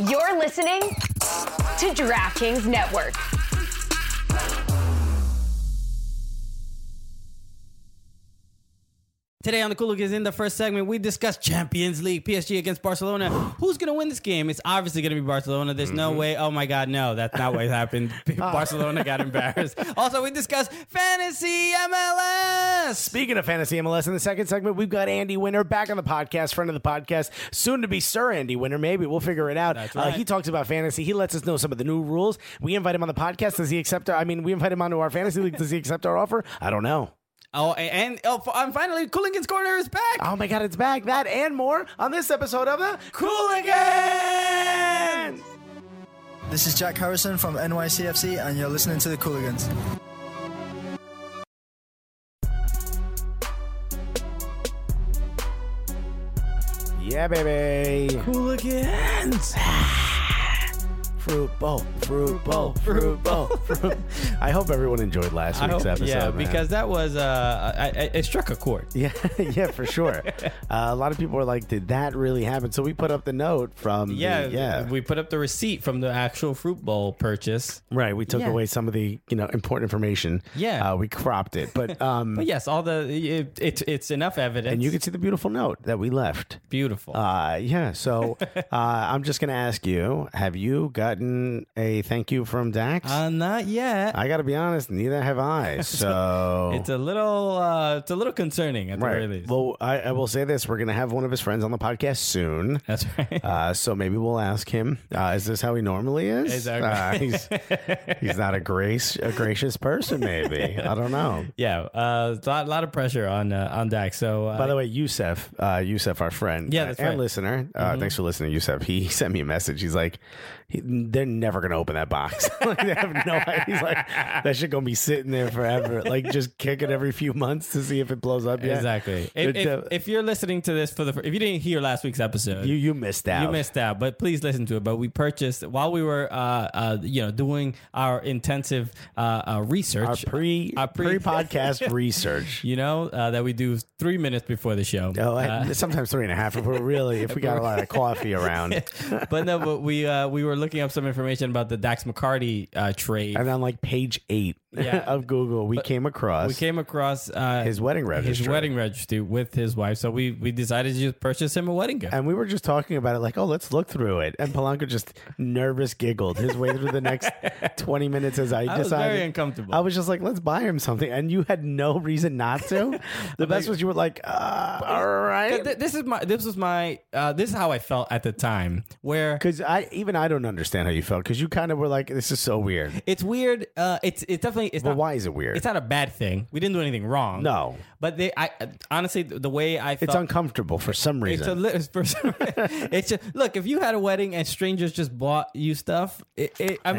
You're listening to DraftKings Network. Today on the Cooligans, in the first segment, we discuss Champions League, PSG against Barcelona. Who's going to win this game? It's obviously going to be Barcelona. There's no way. Oh, my God, no. That's not what happened. Barcelona got embarrassed. Also, we discuss Fantasy MLS. Speaking of Fantasy MLS, in the second segment, we've got Andy Winter back on the podcast, friend of the podcast, soon to be Sir Andy Winter. Maybe we'll figure it out. That's right. He talks about fantasy. He lets us know some of the new rules. We invite him on the podcast. Does he accept we invite him onto our fantasy league. Does he accept our offer? I don't know. Oh, and finally, Cooligans Corner is back. Oh, my God, it's back. That and more on this episode of the Cooligans. This is Jack Harrison from NYCFC, and you're listening to the Cooligans. Yeah, baby. Cooligans. Fruit bowl. I hope everyone enjoyed last week's episode. Yeah, man. because that was it struck a chord. Yeah, yeah, for sure. A lot of people were like, "Did that really happen?" So we put up the note from. We put up the receipt from the actual fruit bowl purchase. Right, we took away some of the important information. Yeah, we cropped it, but but yes, it's enough evidence, and you can see the beautiful note that we left. Beautiful. Yeah. So I'm just gonna ask you: have you gotten a thank you from Dax? Not yet. I got to be honest, neither have I. So it's a little concerning at the very least. Well, I will say this: we're gonna have one of his friends on the podcast soon. That's right. So maybe we'll ask him. Is this how he normally is? Exactly. He's not a gracious person. Maybe I don't know. Yeah, a lot of pressure on Dax. So by the way, Youssef, our friend, that's and right. listener, thanks for listening, Youssef. He sent me a message. He's like, they're never gonna open that box. Like, they have no idea. He's like, that shit gonna be sitting there forever. Like, just kick it every few months to see if it blows up yet. Exactly. If you're listening to this if you didn't hear last week's episode, you missed out. You missed out. But please listen to it. But we purchased while we were doing our intensive research, our pre-podcast research. That we do 3 minutes before the show. Sometimes 3.5 if we got a lot of coffee around. But we were looking up some information about the Dax McCarty trade, and on like page 8 of Google, we came across his wedding registry with his wife. So we decided to just purchase him a wedding gift, and we were just talking about it, like, oh, let's look through it. And Polanco just nervous giggled his way through the next 20 minutes as I decided. Was very uncomfortable. I was just like, let's buy him something, and you had no reason not to. The best was you were like, all right. This is how I felt at the time, where because I don't understand how you felt, because you kind of were like, this is so weird. It's weird. It's definitely. Why is it weird? It's not a bad thing. We didn't do anything wrong. No, but honestly, the way I felt, it's uncomfortable for some reason. It's just, look, if you had a wedding and strangers just bought you stuff, it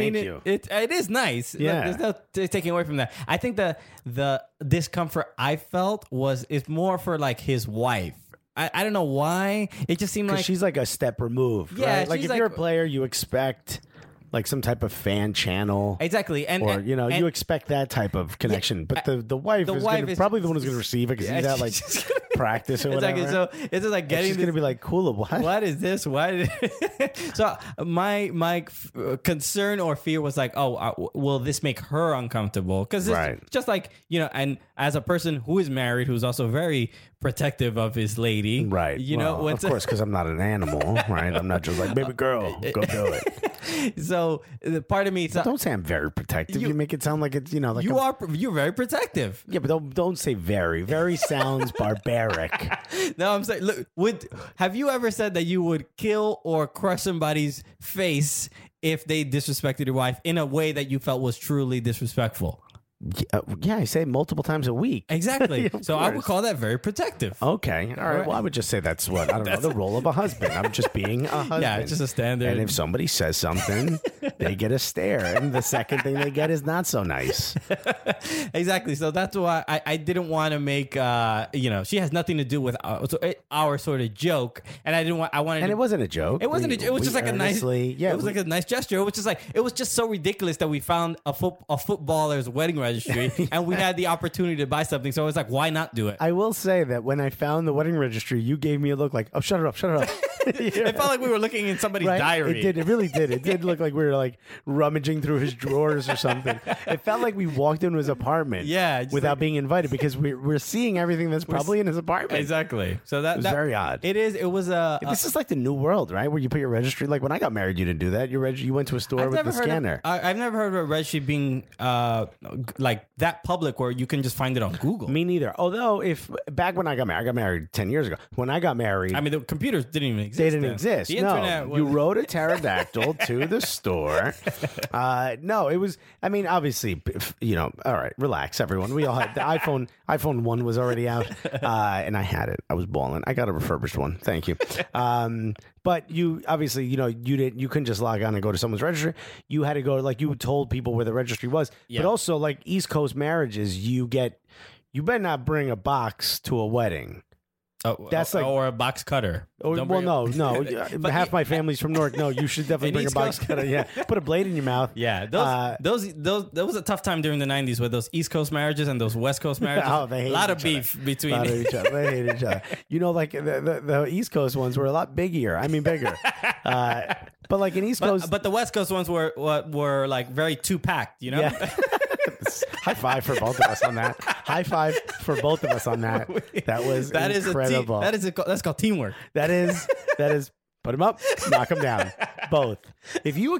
is nice. Yeah, there's no taking away from that. I think the discomfort I felt is more for like his wife. I don't know why. It just seemed like she's like a step removed. Yeah, right? Like if you're a player, you expect like some type of fan channel. Exactly. You expect that type of connection. But the wife is probably the one who's going to receive it, because he's at like practice or whatever. Exactly. So it's just like getting. She's going to be like, cool, what is this? Why So my concern or fear was like, will this make her uncomfortable? Because it's just like, and as a person who is married, who's also very protective of his lady. Right. Of course, because I'm not an animal, right? I'm not just like, baby girl, go do it. So the part of me, don't say I'm very protective. You make it sound like it's like you're very protective. Yeah, but don't say very. Very sounds barbaric. No, I'm saying, look, have you ever said that you would kill or crush somebody's face if they disrespected your wife in a way that you felt was truly disrespectful? Yeah, I say it multiple times a week. Exactly. So I would call that very protective. Okay. All right. Well, I would just say that's the role of a husband. I'm just being a husband. Yeah, it's just a standard. And if somebody says something, they get a stare. And the second thing they get is not so nice. Exactly. So that's why I didn't want to make, she has nothing to do with our sort of joke. And it wasn't a joke. It wasn't it was just like a nice, it was like a nice gesture. It was just like, it was just so ridiculous that we found a footballer's wedding registry and we had the opportunity to buy something. So I was like, why not do it? I will say that when I found the wedding registry, you gave me a look like, oh, shut it up. It felt like we were looking in somebody's Right? diary. It did. It really did. It did look like we were like rummaging through his drawers or something. It felt like we walked into his apartment. Yeah, just without like- being invited because we're seeing everything that's probably in his apartment. Exactly. So that It was very odd. It is. It was a. This is like the new world, right? Where you put your registry. Like when I got married, you didn't do that. You went to a store with the scanner. I've never heard of a registry being like that public where you can just find it on Google. Me neither. Although, if back when I got married 10 years ago. When I got married, I mean, the computers didn't even exist. they didn't then. exist. The No, internet was, you rode a pterodactyl to the store. No, it was. I mean, obviously, all right, relax, everyone. We all had the iPhone. iPhone 1 was already out, and I had it. I was balling. I got a refurbished one. Thank you. But you obviously, you couldn't just log on and go to someone's registry. You had to go, like, you told people where the registry was. Yeah. But also, like East Coast marriages, you better not bring a box to a wedding. That's like- or a box cutter. Oh, Don't well, bring no. But Half my family's from Newark. No, you should definitely In bring a East box Coast- cutter. Yeah, put a blade in your mouth. Yeah, those that was a tough time during the 90s with those East Coast marriages and those West Coast marriages. Oh, they hate a lot of each other. beef A between. lot of each other. They hate each other. Like the East Coast ones were a lot bigger. I mean, bigger. But like in East Coast, But the West Coast ones were like very two packed. yeah. High five for both of us on that. High five for both of us on that. That was incredible. That's called teamwork. That is put them up, knock them down. Both. If you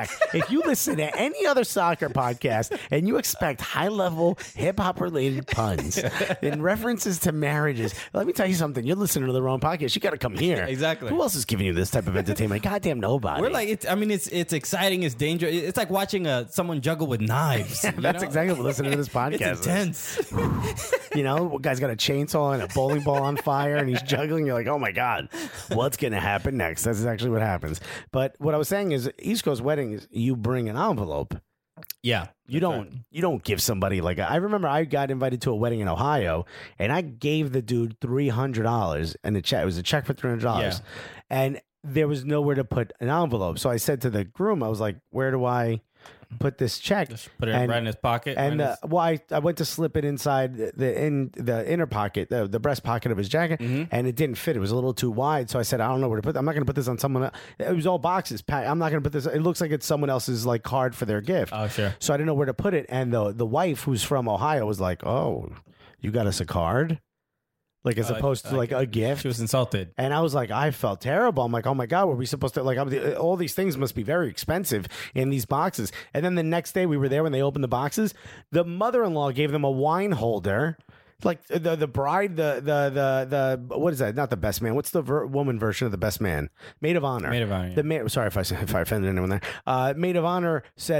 listen to any other soccer podcast and you expect high level hip hop related puns and references to marriages, let me tell you something. You're listening to the wrong podcast. You got to come here. Exactly. Who else is giving you this type of entertainment? Goddamn nobody. We're like, it's exciting, it's dangerous. It's like watching someone juggle with knives. That's exactly what listening to this podcast It's is. intense. Guy's got a chainsaw and a bowling ball on fire and he's juggling. You're like, oh my God, what's going to happen next? That's actually what happens. But what I was saying is East Coast weddings, you bring an envelope. Yeah. You don't give somebody like I remember I got invited to a wedding in Ohio and I gave the dude $300 and it was a check for $300. Yeah. And there was nowhere to put an envelope. So I said to the groom, I was like, where do I put this check? Just put it right in his pocket. And right in his- I went to slip it inside the inner pocket, the breast pocket of his jacket, and it didn't fit. It was a little too wide. So I said, I don't know where to put it. I'm not going to put this on someone else. It was all boxes packed. I'm not going to put this. It looks like it's someone else's like card for their gift. Oh, sure. So I didn't know where to put it. And the wife, who's from Ohio, was like, "Oh, you got us a card?" Like as opposed to like a gift. She was insulted. And I was like, I felt terrible. I'm like, oh my God, were we supposed to all these things must be very expensive in these boxes. And then the next day we were there when they opened the boxes. The mother-in-law gave them a wine holder. Like the bride, the what is that? Not the best man. What's the woman version of the best man? Maid of honor. Maid of honor, yeah. The maid. Sorry if I offended anyone there. Maid of honor said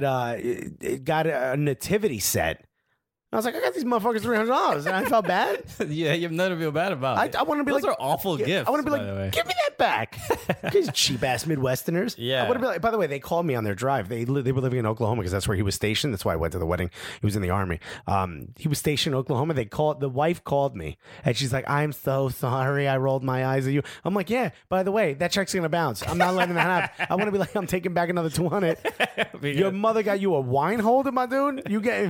it got a nativity set. I was like, I got these motherfuckers $300, and I felt bad. Yeah, you have nothing to feel bad about. I want to be Those like, are awful gifts. I want to be by the way. like, give me that back. These cheap ass Midwesterners. Yeah. I want to be like. By the way, they called me on their drive. They were living in Oklahoma because that's where he was stationed. That's why I went to the wedding. He was in the army. He was stationed in Oklahoma. The wife called me and she's like, I'm so sorry. I rolled my eyes at you. I'm like, yeah. By the way, that check's gonna bounce. I'm not letting that happen. I want to be like, I'm taking back another $200. Your mother got you a wine holder, my dude. You getting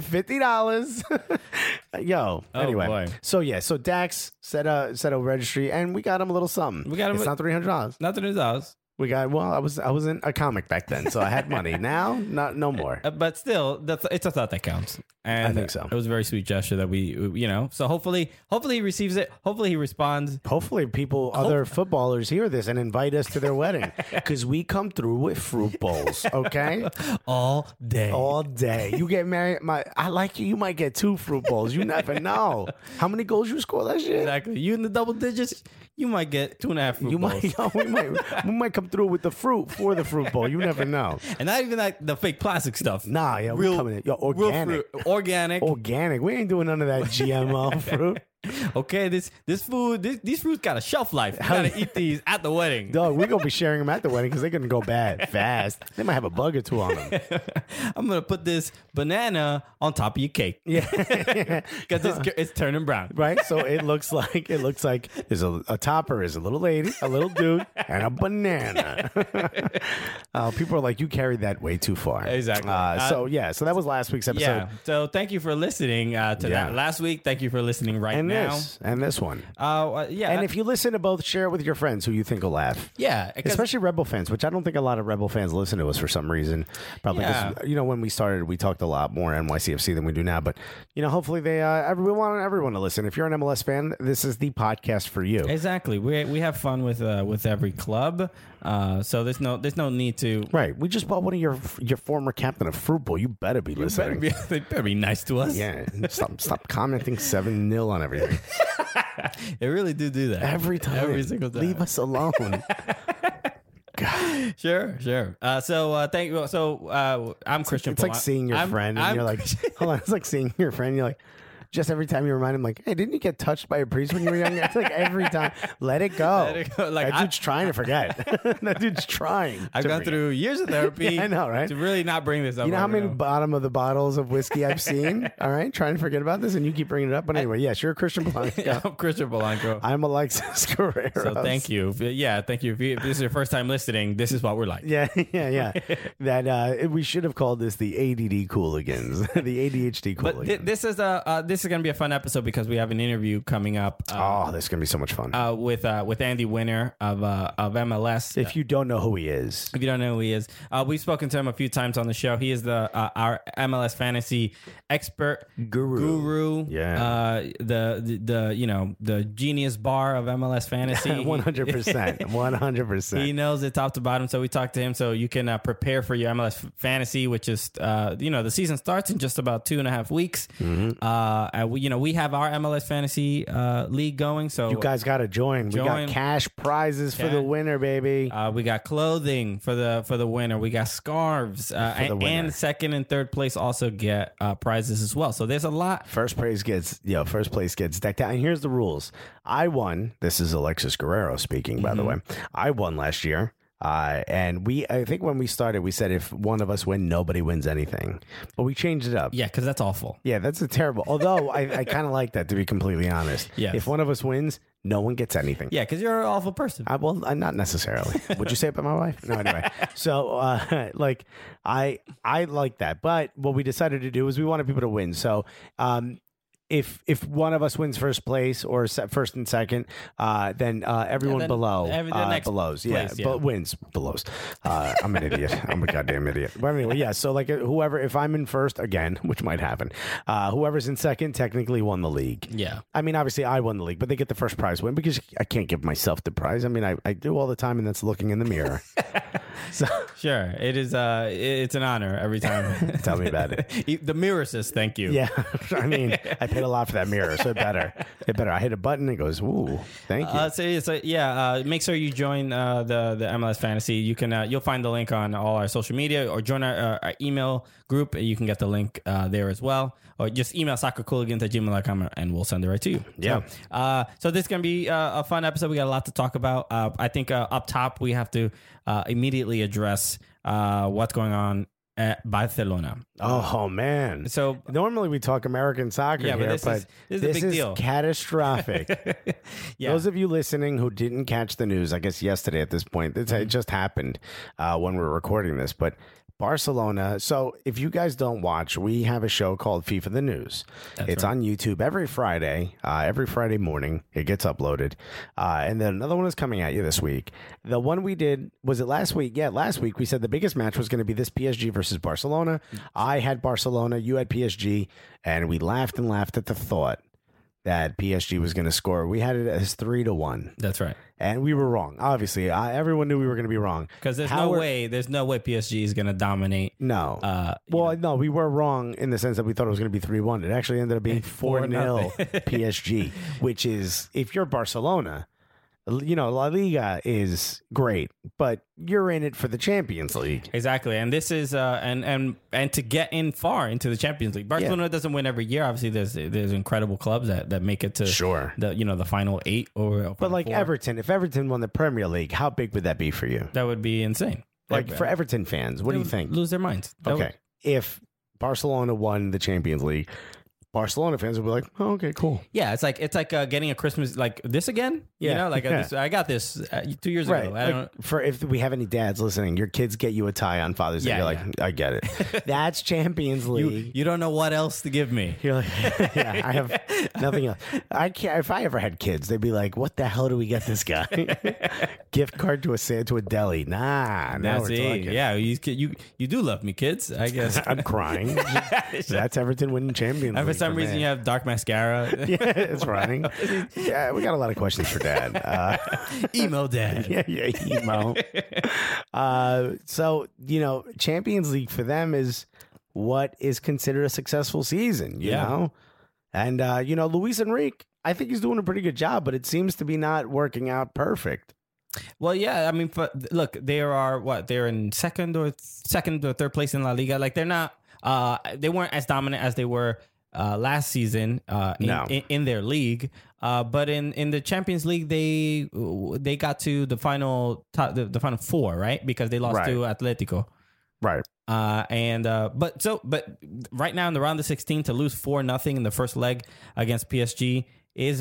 $50. Yo. Oh, Anyway. boy. So Dax set a registry and we got him a little something. We got him It's not $300. Nothing is ours. We got I wasn't a comic back then, so I had money. Now, no more. But still, it's a thought that counts. And I think so. It was a very sweet gesture that we. So hopefully he receives it. Hopefully he responds. Hopefully, other footballers hear this and invite us to their wedding because we come through with fruit bowls. Okay, All day. all day. You get married, I like you. You might get 2 fruit bowls. You never know how many goals you score last year. Exactly. You in the double digits, you might get 2.5 fruit You bowls. we might come through with the fruit for the fruit bowl. You never know. And not even like the fake plastic stuff. Nah, yeah, we're coming in. Yo, Real organic. fruit. Organic. Organic. We ain't doing none of that GMO fruit. Okay, these fruits got a shelf life. You gotta eat these at the wedding. Dog, we're going to be sharing them at the wedding because they're going to go bad fast. They might have a bug or 2 on them. I'm gonna put this banana on top of your cake. Yeah. Because it's turning brown. Right? So it looks like there's a topper is a little lady, a little dude, and a banana. People are like, you carried that way too far. Exactly. So that was last week's episode. Yeah. So thank you for listening to Yeah. that last week. Thank you for listening right And now. now. And this one. Yeah. And if you listen to both, share it with your friends who you think will laugh. yeah, Especially Rebel fans, which I don't think a lot of Rebel fans listen to us for some reason. Probably because, when we started, we talked a lot more NYCFC than we do now. But, hopefully we want everyone to listen. If you're an MLS fan, this is the podcast for you. exactly. We have fun with every club. So there's no need to. Right. We just bought one of your former captain of Fruit Bowl. You better be listening. They better be nice to us. Yeah. Stop commenting 7-0 on everything. They really do that Every time. every single time. Leave us alone. God. Sure. Thank you. So I'm Christian. It's like seeing your friend and you're like, hold on. It's like seeing your friend and you're like, just every time you remind him, like, hey, didn't you get touched by a priest when you were younger? It's like every time. Let it go. Like, that dude's trying to forget. That dude's trying. I've gone through years of therapy. Yeah, I know, right? To really not bring this up. You know how many bottom of the bottles of whiskey I've seen? All right, trying to forget about this, and you keep bringing it up. But anyway, yes, you're Christian Polanco. Yeah, I'm Christian Polanco. I'm Alexis Guerrero. So thank you. Yeah, thank you. If this is your first time listening, this is what we're like. Yeah. That we should have called this the ADD Cooligans, the ADHD Cooligans. But this is going to be a fun episode because we have an interview coming up. This is gonna be so much fun. With Andy Winter of MLS. If you don't know who he is, we've spoken to him a few times on the show. He is our MLS fantasy expert guru. Yeah. The genius bar of MLS fantasy. 100%. He knows it top to bottom. So we talked to him so you can prepare for your MLS fantasy, which is the season starts in just about 2.5 weeks. Mm-hmm. We have our MLS fantasy league going. So you guys got to join. We got cash prizes for the winner, baby. We got clothing for the winner. We got scarves, and second and third place also get prizes as well. So there's a lot. First place gets decked out. And here's the rules. I won. This is Alexis Guerrero speaking, by the way. I won last year. And I think when we started, we said if one of us win, nobody wins anything. But we changed it up. Yeah, because that's awful. Yeah, that's a terrible. Although I kind of like that, to be completely honest. Yes. If one of us wins, no one gets anything. Yeah, because you're an awful person. Not necessarily. Would you say it about my wife? No, anyway. So, I like that. But what we decided to do is we wanted people to win. So, if one of us wins first place or first and second, then everyone below belows. But wins belows. I'm an idiot. I'm a goddamn idiot. But anyway, yeah. So whoever, if I'm in first again, which might happen, whoever's in second technically won the league. Yeah. I mean, obviously I won the league, but they get the first prize win because I can't give myself the prize. I mean, I do all the time, and that's looking in the mirror. So sure, it is. It's an honor every time. Tell me about it. The mirror says thank you. Yeah, I mean, I paid a lot for that mirror, so it better. I hit a button, and it goes, "Ooh, thank you." Make sure you join the MLS Fantasy. You can you'll find the link on all our social media, or join our email group. You can get the link there as well, or just email soccercooligans@gmail.com and we'll send it right to you. Yeah. So this is gonna be a fun episode. We got a lot to talk about. I think up top we have to immediately address what's going on at Barcelona. Oh man! So normally we talk American soccer here, but this is a big deal. Catastrophic. Yeah. Those of you listening who didn't catch the news, I guess yesterday at this point, it just happened when we were recording this, but Barcelona. So if you guys don't watch, we have a show called FIFA The News. It's on YouTube every Friday morning. It gets uploaded. And then another one is coming at you this week. The one we did, was it last week? Yeah, last week we said the biggest match was going to be this PSG versus Barcelona. I had Barcelona, you had PSG, and we laughed and laughed at the thought that PSG was going to score. We had it as 3-1. That's right. And we were wrong. Obviously, everyone knew we were going to be wrong. Because there's no way PSG is going to dominate. No. No, we were wrong in the sense that we thought it was going to be 3-1. It actually ended up being 4-0 PSG, which is, if you're Barcelona, La Liga is great, but you're in it for the Champions League. Exactly. And this is and to get in far into the Champions League. Barcelona doesn't win every year. Obviously there's incredible clubs that make it to the final 8 or but like 4. Everton, if Everton won the Premier League, how big would that be for you? That would be insane. Like for Everton fans, what do you think? Lose their minds. Okay. If Barcelona won the Champions League, Barcelona fans will be like, oh, okay, cool. Yeah, it's like getting a Christmas like this again. Yeah, You know, like yeah. I got this 2 years Right. ago. I don't. Like, for if we have any dads listening, your kids get you a tie on Father's Day. Yeah, You're like, I get it. That's Champions League. You don't know what else to give me. You're like, yeah, I have nothing else. I can't. If I ever had kids, they'd be like, "What the hell do we get this guy? Gift card to a deli? Nah, now we're That's it. talking." Yeah, you do love me, kids. I guess. I'm crying. That's Everton winning Champions And League. for some reason, me. you have dark mascara. yeah, it's running. Yeah, we got a lot of questions for Dad. Emo dad. Yeah, emo. So Champions League for them is what is considered a successful season. You Yeah. know, and Luis Enrique, I think he's doing a pretty good job, but it seems to be not working out perfect. Well, yeah. I mean, look, they are what? They're in second or third place in La Liga. Like they're not. They weren't as dominant as they were last season in their league. But in the Champions League, they got to the final the final four, right? Because they lost Right. to Atletico. Right. But right now in the round of 16 to lose 4-0 in the first leg against PSG is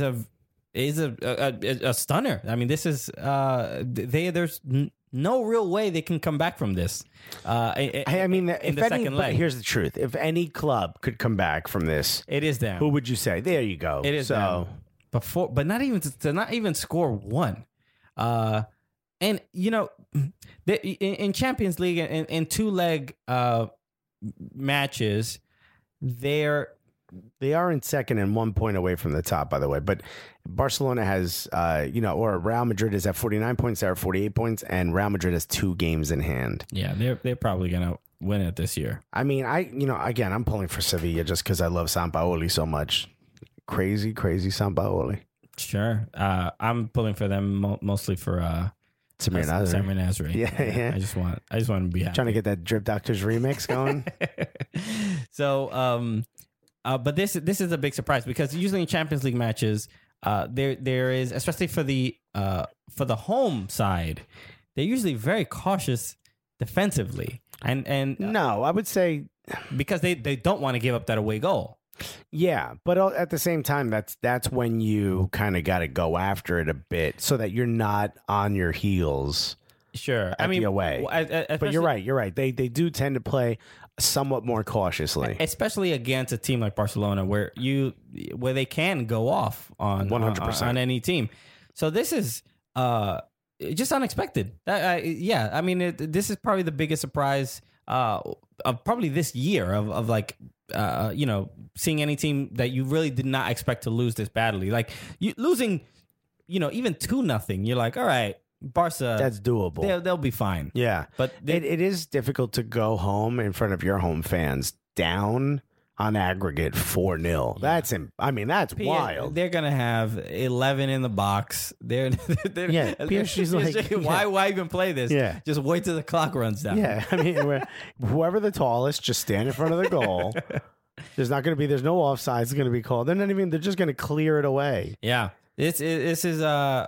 a stunner. I mean, this is there's no real way they can come back from this. I mean, in the but second leg, here's the truth: if any club could come back from this, it is them. who would you say? There you go. It is so. them. But not even to not even score one. And in Champions League in 2-leg matches, They are in second and 1 point away from the top, by the way. But Barcelona has, or Real Madrid is at 49 points. They're at 48 points, and Real Madrid has 2 games in hand. yeah, they're probably gonna win it this year. I mean, again, I'm pulling for Sevilla just because I love Sampaoli so much. Crazy Sampaoli. Sure, I'm pulling for them mostly for Samir Nasri. Samir Nasri. Yeah. I just want to be happy. Trying to get that Drip Doctors remix going. So, but this is a big surprise because usually in Champions League matches, there is, especially for the home side, they're usually very cautious defensively, and No, I would say, because they don't want to give up that away goal. yeah, but at the same time, that's when you kind of got to go after it a bit so that you're not on your heels. Sure, At the away. But you're right. They do tend to play somewhat more cautiously. especially against a team like Barcelona, where they can go off on 100%. on any team. So this is just unexpected. I mean, this is probably the biggest surprise of probably this year of like seeing any team that you really did not expect to lose this badly. Like you losing, even 2-0. You're like, all right, Barca, That's doable. They'll be fine. Yeah. But It is difficult to go home in front of your home fans down on aggregate 4-0. That's wild. They're gonna have 11 in the box. They're Yeah, PSG's like, why even play this? Yeah. Just wait till the clock runs down. Yeah, I mean, whoever the tallest, just stand in front of the goal. There's no offsides going to be called. They're just going to clear it away. Yeah. This is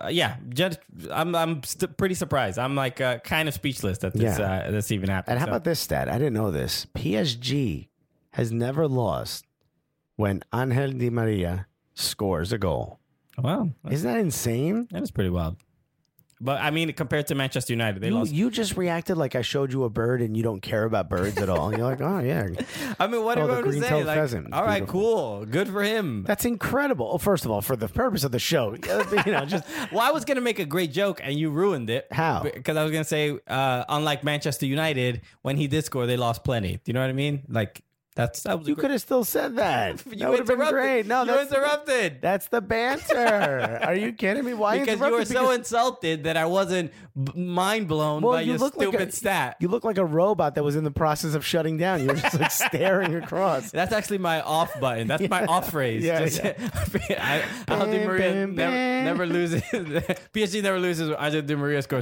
I'm pretty surprised. I'm like kind of speechless that this even happened. And how about this stat? I didn't know this. PSG has never lost when Angel Di Maria scores a goal. Well, Isn't that insane? that is pretty wild. But I mean, compared to Manchester United, they lost. You just reacted like I showed you a bird and you don't care about birds at all. You're like, oh, yeah. I mean, what do Oh, you the want to say? green-tailed Like, pheasant. all right, Beautiful. cool, good for him. That's incredible. Well, first of all, for the purpose of the show, just Well, I was gonna make a great joke and you ruined it. How? Because I was gonna say, unlike Manchester United, when he did score, they lost plenty. Do you know what I mean? Like that was. you could have still said that. You That would have been interrupted. great. No, you interrupted. That's the banter. Are you kidding me? Why Because you were interrupted? so insulted that I wasn't mind blown by you your look like stupid stat. You look like a robot that was in the process of shutting down. You were just like staring across. That's actually my off button. That's my off phrase. Yeah, Just, Angel Di Maria never loses. PSG never loses when Angel Di Maria scores.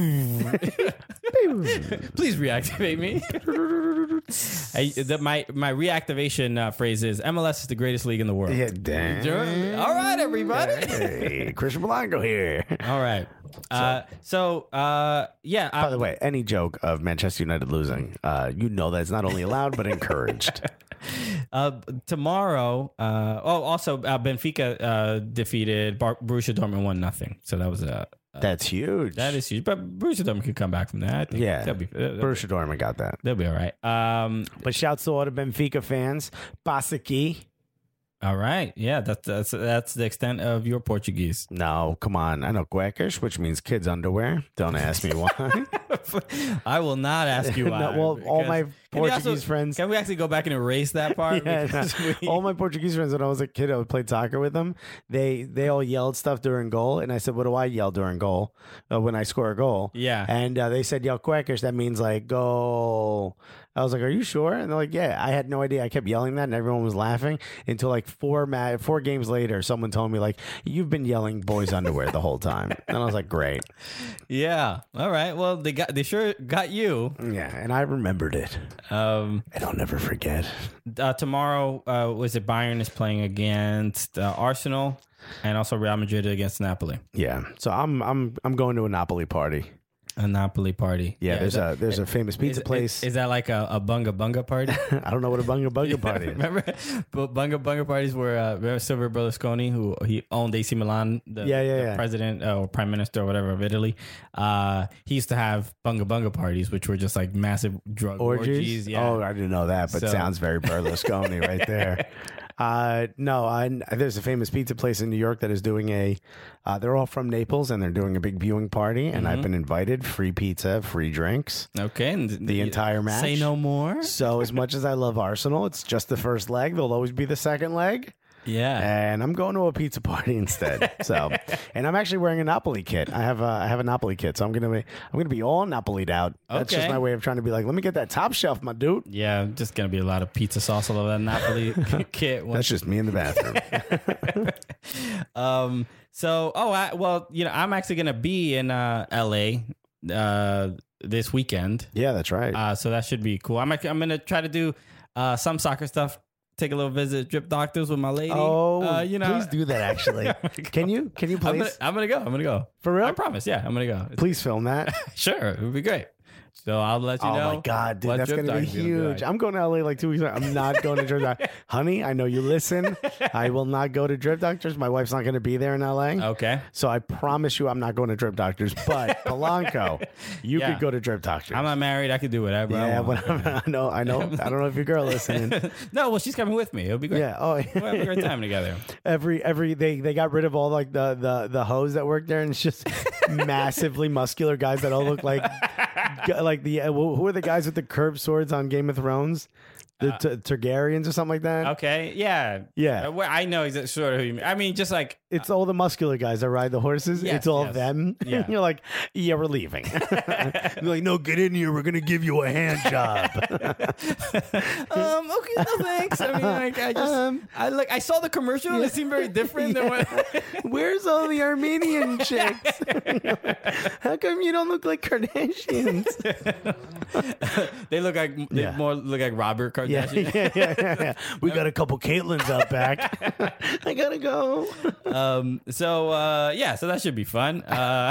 Please reactivate me. My reactivation phrase is MLS is the greatest league in the world. Yeah, damn. All right, everybody. Hey, Christian Blanco here. All right. By By the way, any joke of Manchester United losing, that's not only allowed but encouraged. Tomorrow. Also Benfica defeated Borussia Dortmund 1-0. So that was That's huge. that is huge. But Borussia Dortmund could come back from that. I think Yeah. they'll Borussia Dortmund got that. be all right. But shouts to all the Benfica fans. Basaki. All right. Yeah, that's the extent of your Portuguese. No, come on. I know Cuecas, which means kids' underwear. Don't ask me why. I will not ask you why. No, well, all because- my Can we Portuguese friends. Can we actually go back and erase that part? Yeah, Because all my Portuguese friends, when I was a kid, I would play soccer with them. They all yelled stuff during goal, and I said, "What do I yell during goal when I score a goal?" Yeah. and they said, "Yell Cuecas." That means like goal. I was like, "Are you sure?" And they're like, "Yeah." I had no idea. I kept yelling that, and everyone was laughing until like 4 games later, someone told me like, "You've been yelling boys' underwear the whole time," and I was like, "Great." Yeah. All right. Well, they sure got you. Yeah, and I remembered it, and I'll never forget. Tomorrow, was it Bayern is playing against Arsenal, and also Real Madrid against Napoli. Yeah, so I'm going to a Napoli party. A Napoli party. Yeah, is there's a famous pizza place. Is that like a bunga bunga party? I don't know what a bunga party is. Remember, bunga bunga parties were remember Silvio Berlusconi, who he owned AC Milan, the president or prime minister or whatever of Italy. He used to have bunga parties, which were just like massive drug orgies. Yeah. Oh, I didn't know that, but sounds very Berlusconi right there. There's a famous pizza place in New York that is doing they're all from Naples and they're doing a big viewing party, and I've been invited. Free pizza, free drinks. Okay. And The entire match. Say no more. So as much as I love Arsenal, it's just the first leg. There'll always be the second leg. Yeah. And I'm going to a pizza party instead. So, and I'm actually wearing a Napoli kit. I have a Napoli kit, so I'm gonna be all Napoli'd out. That's just Okay. my way of trying to be like, let me get that top shelf, my dude. Yeah, just gonna be a lot of pizza sauce all over that Napoli kit. That's just me in the bathroom. I'm actually gonna be in LA this weekend. Yeah, that's right. So that should be cool. I'm gonna try to do some soccer stuff. Take a little visit Drip Doctors with my lady. Please do that. Actually, can you please? I'm gonna go For real? I promise. Yeah, I'm gonna go. Please film that. Sure, it would be great. So I'll let you know. Oh my god, dude, what that's Drip gonna be Doctors is gonna huge. like. I'm going to LA like 2 weeks later. I'm not going to Drip Doctors. Honey, I know you listen. I will not go to Drip Doctors. My wife's not going to be there in LA. Okay. So I promise you, I'm not going to Drip Doctors. But Polanco, you Yeah. could go to Drip Doctors. I'm not married. I could do whatever. Yeah, I want. I know. I don't know if your girl listening. No, well, she's coming with me. It'll be great. Yeah. Oh, We'll have a great time together. they got rid of all like the hoes that work there, and it's just massively muscular guys that all look like who are the guys with the curved swords on Game of Thrones? The Targaryens or something like that. Okay. Yeah. Yeah. Well, I know sort of who you mean. I mean, just like It's all the muscular guys that ride the horses. Yes, it's all yes. them. Yeah. You're like, yeah, we're leaving. They're like, no, get in here. We're gonna give you a hand job. okay, no thanks. I mean, like, I saw the commercial. And it seemed very different than what. Where's all the Armenian chicks? How come you don't look like Kardashians? They look like Yeah. more look like Robert Kardashian. Yeah. We got a couple Caitlins out back. I gotta go. So that should be fun.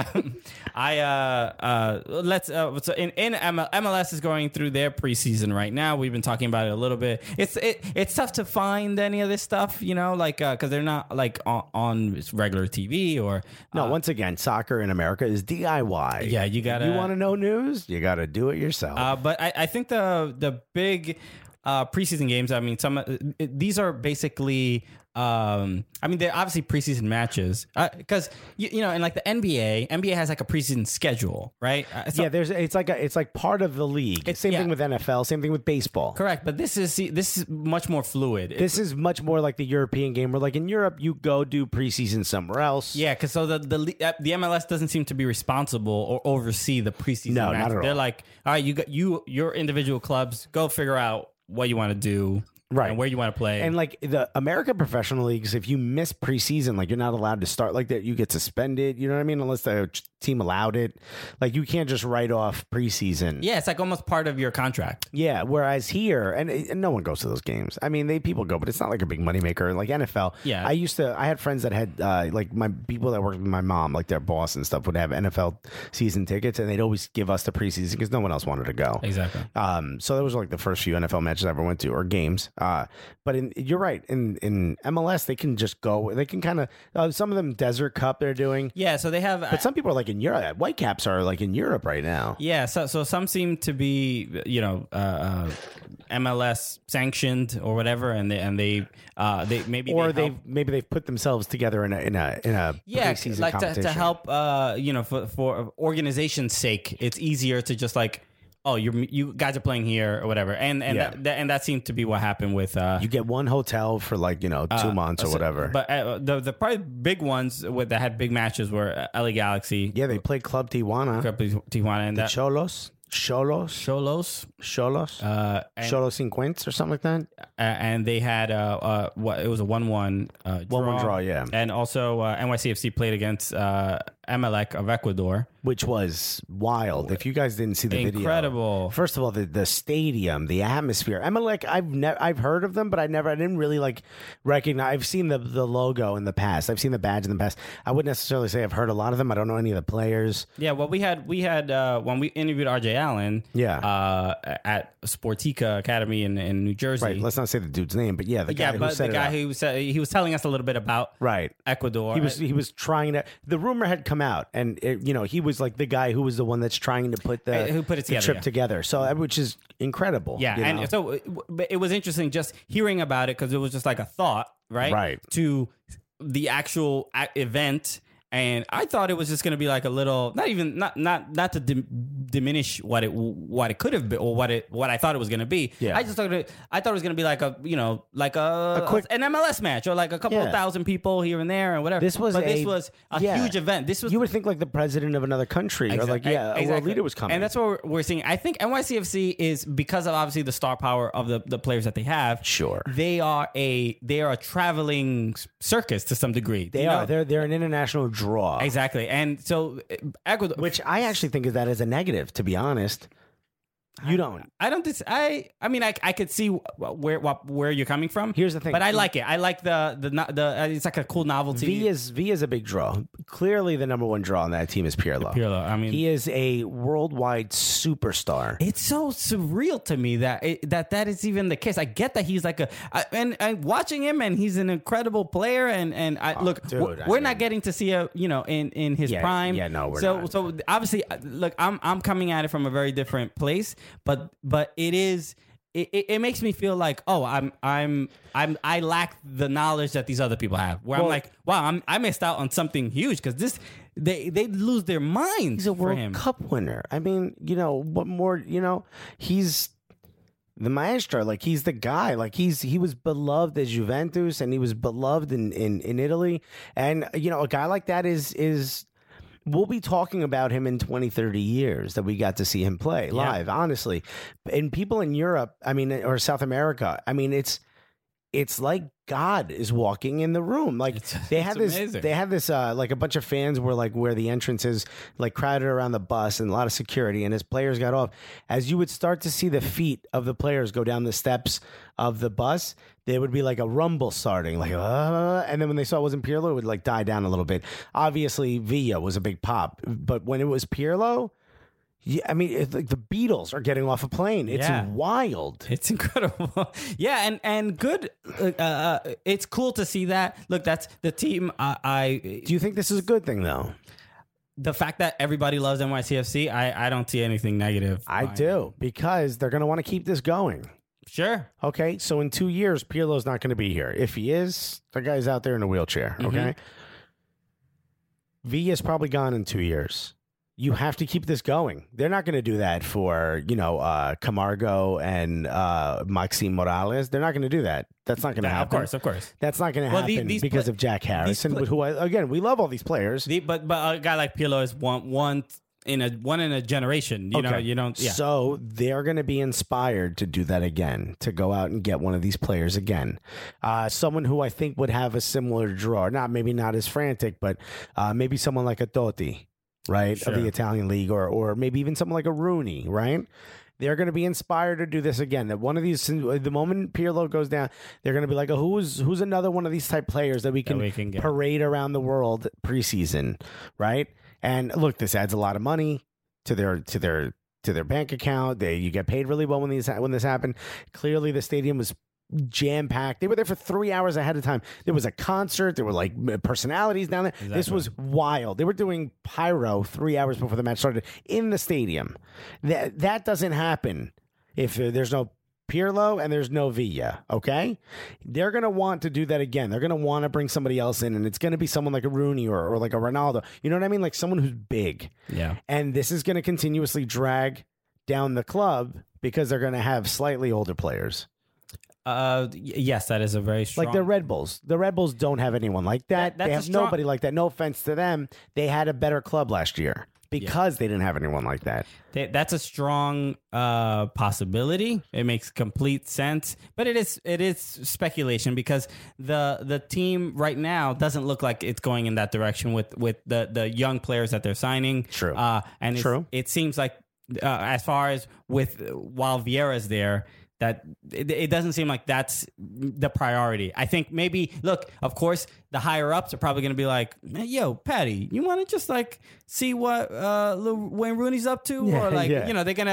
So in MLS is going through their preseason right now. We've been talking about it a little bit. It's tough to find any of this stuff, because they're not like on regular TV or No, once again, soccer in America is DIY. Yeah, you gotta. You want to know news? You gotta do it yourself. But I think the big preseason games. I mean, these are basically. They're obviously preseason matches because in like the NBA has like a preseason schedule, right? It's like part of the league. Same thing with NFL. Same thing with baseball. Correct, but this is much more fluid. This is much more like the European game, where like in Europe you go do preseason somewhere else. Yeah, because so the MLS doesn't seem to be responsible or oversee the preseason. No, matches. not at all. They're like, all right, your individual clubs go figure out what you want to do. Right. And where you want to play. And like the American professional leagues, if you miss preseason, like you're not allowed to start like that. You get suspended. You know what I mean? Unless the team allowed it. Like you can't just write off preseason. Yeah, it's like almost part of your contract. Yeah. Whereas here, and no one goes to those games. I mean, people go, but it's not like a big moneymaker. Like NFL. Yeah. I had friends that had like my people that worked with my mom, like their boss and stuff, would have NFL season tickets, and they'd always give us the preseason because no one else wanted to go. Exactly. So that was like the first few NFL matches I ever went to, or games. But you're right. In MLS, they can just go. They can kind of some of them Desert Cup they're doing. Yeah, so they have. But some people are like in Europe. Whitecaps are like in Europe right now. Yeah, so some seem to be MLS sanctioned or whatever, and they maybe maybe they've put themselves together in a preseason like competition. to help for organization's sake, it's easier to just like, oh, you guys are playing here or whatever, and that seemed to be what happened with you get one hotel for like 2 months or whatever. But the probably big ones that had big matches were LA Galaxy. Yeah, they played Club Tijuana. And the Cholos. Cholos, Cholos Cinquents or something like that. And they had it was a 1-1 draw, yeah. And also NYCFC played against Emelec of Ecuador, which was wild. If you guys didn't see the video, incredible. First of all, the stadium, the atmosphere. Emelec, I've heard of them, but I didn't really like recognize. I've seen the logo in the past. I've seen the badge in the past. I wouldn't necessarily say I've heard a lot of them. I don't know any of the players. Yeah, well, we had when we interviewed RJ Allen, at Sportica Academy in New Jersey. Right. Let's not say the dude's name, but the guy who he was telling us a little bit about Ecuador. He was trying to. The rumor had come out, and he was like the guy who was the one that's trying to put the trip together. So which is incredible. Yeah, and so it was interesting just hearing about it because it was just like a thought, right? To the actual event. And I thought it was just going to be like a little, not to diminish what it could have been or what I thought it was going to be. Yeah. I thought it was going to be like a quick an MLS match or like a couple of thousand people here and there and whatever. This was a huge event. This was, you would think like the president of another country or like a world leader was coming. And that's what we're seeing. I think NYCFC is, because of obviously the star power of the players that they have. Sure, they are a traveling circus to some degree. They're an international draw. Exactly. And so Ecuador, which I actually think of that as a negative, to be honest. You don't. I don't. I mean, I could see where you're coming from. Here's the thing, but I like it. I like the it's like a cool novelty. V is a big draw. Clearly, the number one draw on that team is Pirlo. I mean, he is a worldwide superstar. It's so surreal to me that is even the case. I get that he's like and watching him, and he's an incredible player. And we're not getting to see in his prime. Yeah, no, we're not. So obviously, look, I'm coming at it from a very different place. But it makes me feel like, oh, I lack the knowledge that these other people have. Where I'm like, wow, I missed out on something huge because they lose their minds. He's a World Cup winner. I mean, what more? He's the maestro. Like, he's the guy. Like, he was beloved at Juventus, and he was beloved in Italy. And a guy like that is. We'll be talking about him in 20, 30 years that we got to see him play live, honestly. And people in Europe, or South America, it's like God is walking in the room. Like they had this like a bunch of fans were like where the entrance is, like crowded around the bus and a lot of security. And as players got off, as you would start to see the feet of the players go down the steps of the bus, there would be like a rumble starting, like, and then when they saw it wasn't Pirlo, it would like die down a little bit. Obviously, Villa was a big pop, but when it was Pirlo, it's like the Beatles are getting off a plane. It's wild. It's incredible. Yeah, and good. It's cool to see that. Look, that's the team. Do you think this is a good thing, though? The fact that everybody loves NYCFC, I don't see anything negative. I do, because they're going to want to keep this going. Sure. Okay, so in 2 years, Pirlo's not going to be here. If he is, the guy's out there in a wheelchair. Okay, Villa's probably gone in 2 years. You have to keep this going. They're not going to do that for, Camargo and Maxime Morales. They're not going to do that. That's not going to happen. Of course. That's not going to happen because of Jack Harrison, who we love all these players. But a guy like Pirlo is one in a generation. You know. Yeah. So they're going to be inspired to do that again, to go out and get one of these players again. Someone who I think would have a similar draw, maybe not as frantic, but maybe someone like a Totti. Right, sure. Of the Italian league, or maybe even someone like a Rooney, right? They're going to be inspired to do this again. That one of these, the moment Pirlo goes down, they're going to be like, oh, who's another one of these type players that we can parade around the world preseason, right? And look, this adds a lot of money to their bank account. You get paid really well when this happened. Clearly, the stadium was jam packed. They were there for 3 hours ahead of time. There was a concert. There were like personalities down there. This was wild. They were doing pyro 3 hours before the match started in the stadium. That doesn't happen if there's no Pirlo and there's no Villa, okay? They're going to want to do that again. They're going to want to bring somebody else in, and it's going to be someone like a Rooney or like a Ronaldo. You know what I mean? Like someone who's big. Yeah. And this is going to continuously drag down the club because they're going to have slightly older players. Yes, that is a very strong... Like the Red Bulls. The Red Bulls don't have anyone like that. That's they a have strong- nobody like that. No offense to them. They had a better club last year because they didn't have anyone like that. That's a strong possibility. It makes complete sense, but it is speculation because the team right now doesn't look like it's going in that direction with the young players that they're signing. True. And True. It seems like as far as while Vieira's there, that it doesn't seem like that's the priority. I think maybe, look, of course, the higher ups are probably going to be like, yo, Patty, you want to just like see what Wayne Rooney's up to? Or like, you know, they're going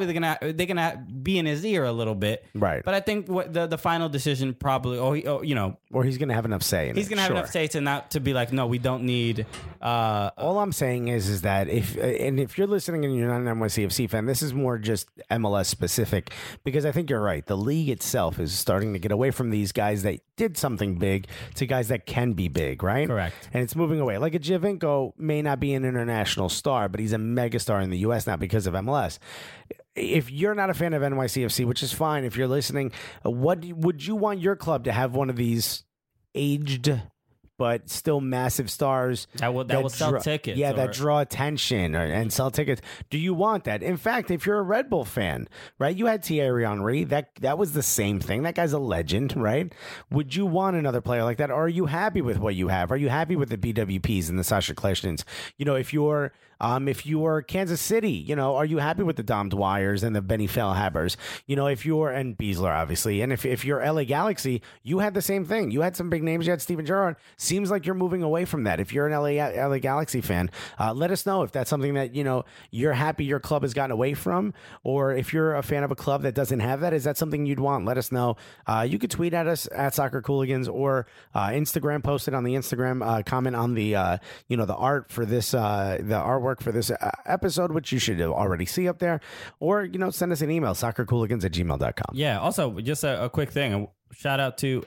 to be in his ear a little bit. Right. But I think what the final decision probably, Or he's going to have enough say in it. he's going to have enough say to be like, no, we don't need. All I'm saying is that if you're listening and you're not an NYCFC fan, this is more just MLS specific, because I think you're right. The league itself is starting to get away from these guys that did something big to guys that can be big, right? Correct. And it's moving away. Like a Giovinco may not be an international star, but he's a megastar in the U.S. now because of MLS. If you're not a fan of NYCFC, which is fine, if you're listening, what would you want your club to have? One of these aged but still massive stars That will sell tickets. Yeah, that draw attention and sell tickets. Do you want that? In fact, if you're a Red Bull fan, right? You had Thierry Henry. That was the same thing. That guy's a legend, right? Would you want another player like that? Or are you happy with what you have? Are you happy with the BWPs and the Sasha Kleshnins? You know, if you're Kansas City, you know, are you happy with the Dom Dwyers and the Benny Fellhabers? You know, and Beasler, obviously. And if you're LA Galaxy, you had the same thing. You had some big names. You had Steven Gerrard. Seems like you're moving away from that. If you're an LA Galaxy fan, let us know if that's something that, you know, you're happy your club has gotten away from, or if you're a fan of a club that doesn't have that, is that something you'd want? Let us know. You could tweet at us at Soccer Cooligans, or Instagram, post it on the Instagram, comment on the the art for this, the artwork for this episode, which you should already see up there, or, you know, send us an email, soccercooligans@gmail.com. Yeah. Also, just a quick thing. Shout out to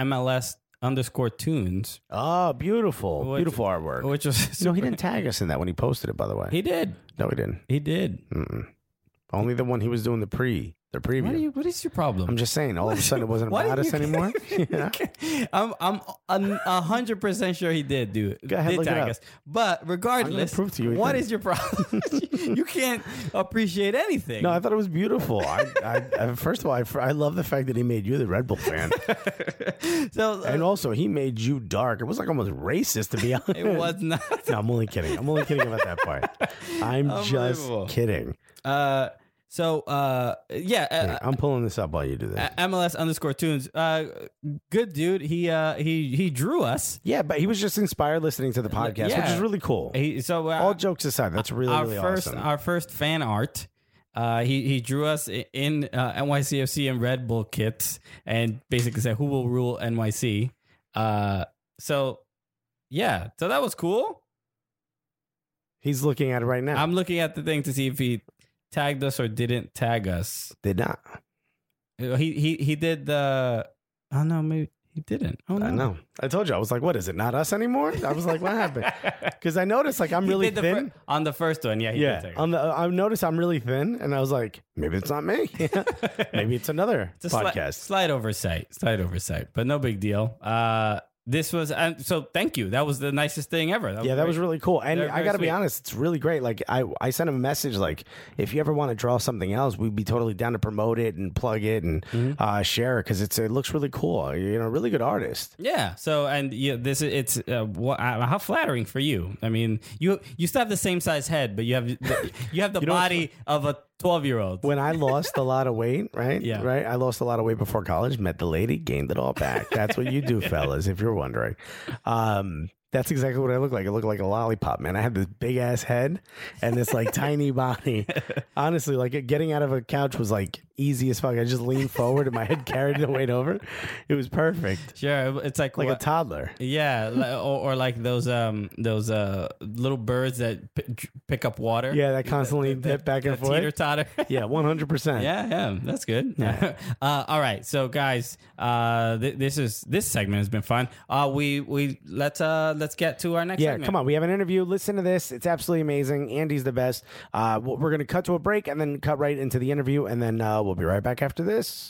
MLS_tunes. Oh, beautiful. Beautiful artwork. Which was No, he didn't tag us in that when he posted it, by the way. He did. No, he didn't. He did. Only the one he was doing the preview. What is your problem? I'm just saying, all of a sudden it wasn't Why about did us you- anymore. Yeah. I'm 100% sure he did do it. Go ahead, did look it tag up. us. But regardless, prove to you he what didn't. is your problem? You can't appreciate anything. No, I thought it was beautiful. I first of all, I love the fact that he made you the Red Bull fan, So and also he made you dark. It was like almost racist, to be honest. it was not. No, I'm only kidding. I'm only kidding about that part. I'm just Unbelievable. kidding. I'm pulling this up while you do that. MLS_tunes. Good dude. He drew us. Yeah, but he was just inspired listening to the podcast, which is really cool. All jokes aside, that's really awesome. Our first fan art. He drew us in NYCFC and Red Bull kits, and basically said, "Who will rule NYC?" So that was cool. He's looking at it right now. I'm looking at the thing to see if he tagged us or didn't tag us. Did not. He did the. Oh no, maybe he didn't. Oh no, I know. I told you. I was like, "What is it? Not us anymore?" I was like, "What happened?" Because I noticed like I'm He really did thin. on the first one. Yeah, he did tag us. I noticed I'm really thin, and I was like, maybe it's not me. Maybe it's another It's a podcast. Slight oversight, but no big deal. This was so. Thank you. That was the nicest thing ever. That was really cool. And Very, I got to be very sweet. honest, it's really great. Like I sent him a message like, if you ever want to draw something else, we'd be totally down to promote it and plug it and share it, because it looks really cool. You know, really good artist. Yeah. So it's how flattering for you. I mean, you still have the same size head, but you have the body of a 12-year-old. When I lost a lot of weight, right? Yeah. Right. I lost a lot of weight before college, met the lady, gained it all back. That's what you do, fellas, if you're wondering. That's exactly what I look like. I look like a lollipop, man. I had this big ass head and this like tiny body. Honestly, like getting out of a couch was like easy as fuck. I just leaned forward and my head carried the weight over. It was perfect. Sure, it's like Like a toddler. Yeah, or like those little birds that pick up water. Yeah, that constantly dip back and forth. Teeter totter. Yeah, 100%. Yeah, that's good. Yeah. All right, so guys, this segment has been fun. Let's get to our next segment. Come on. We have an interview. Listen to this. It's absolutely amazing. Andy's the best. We're going to cut to a break and then cut right into the interview, and then we'll be right back after this.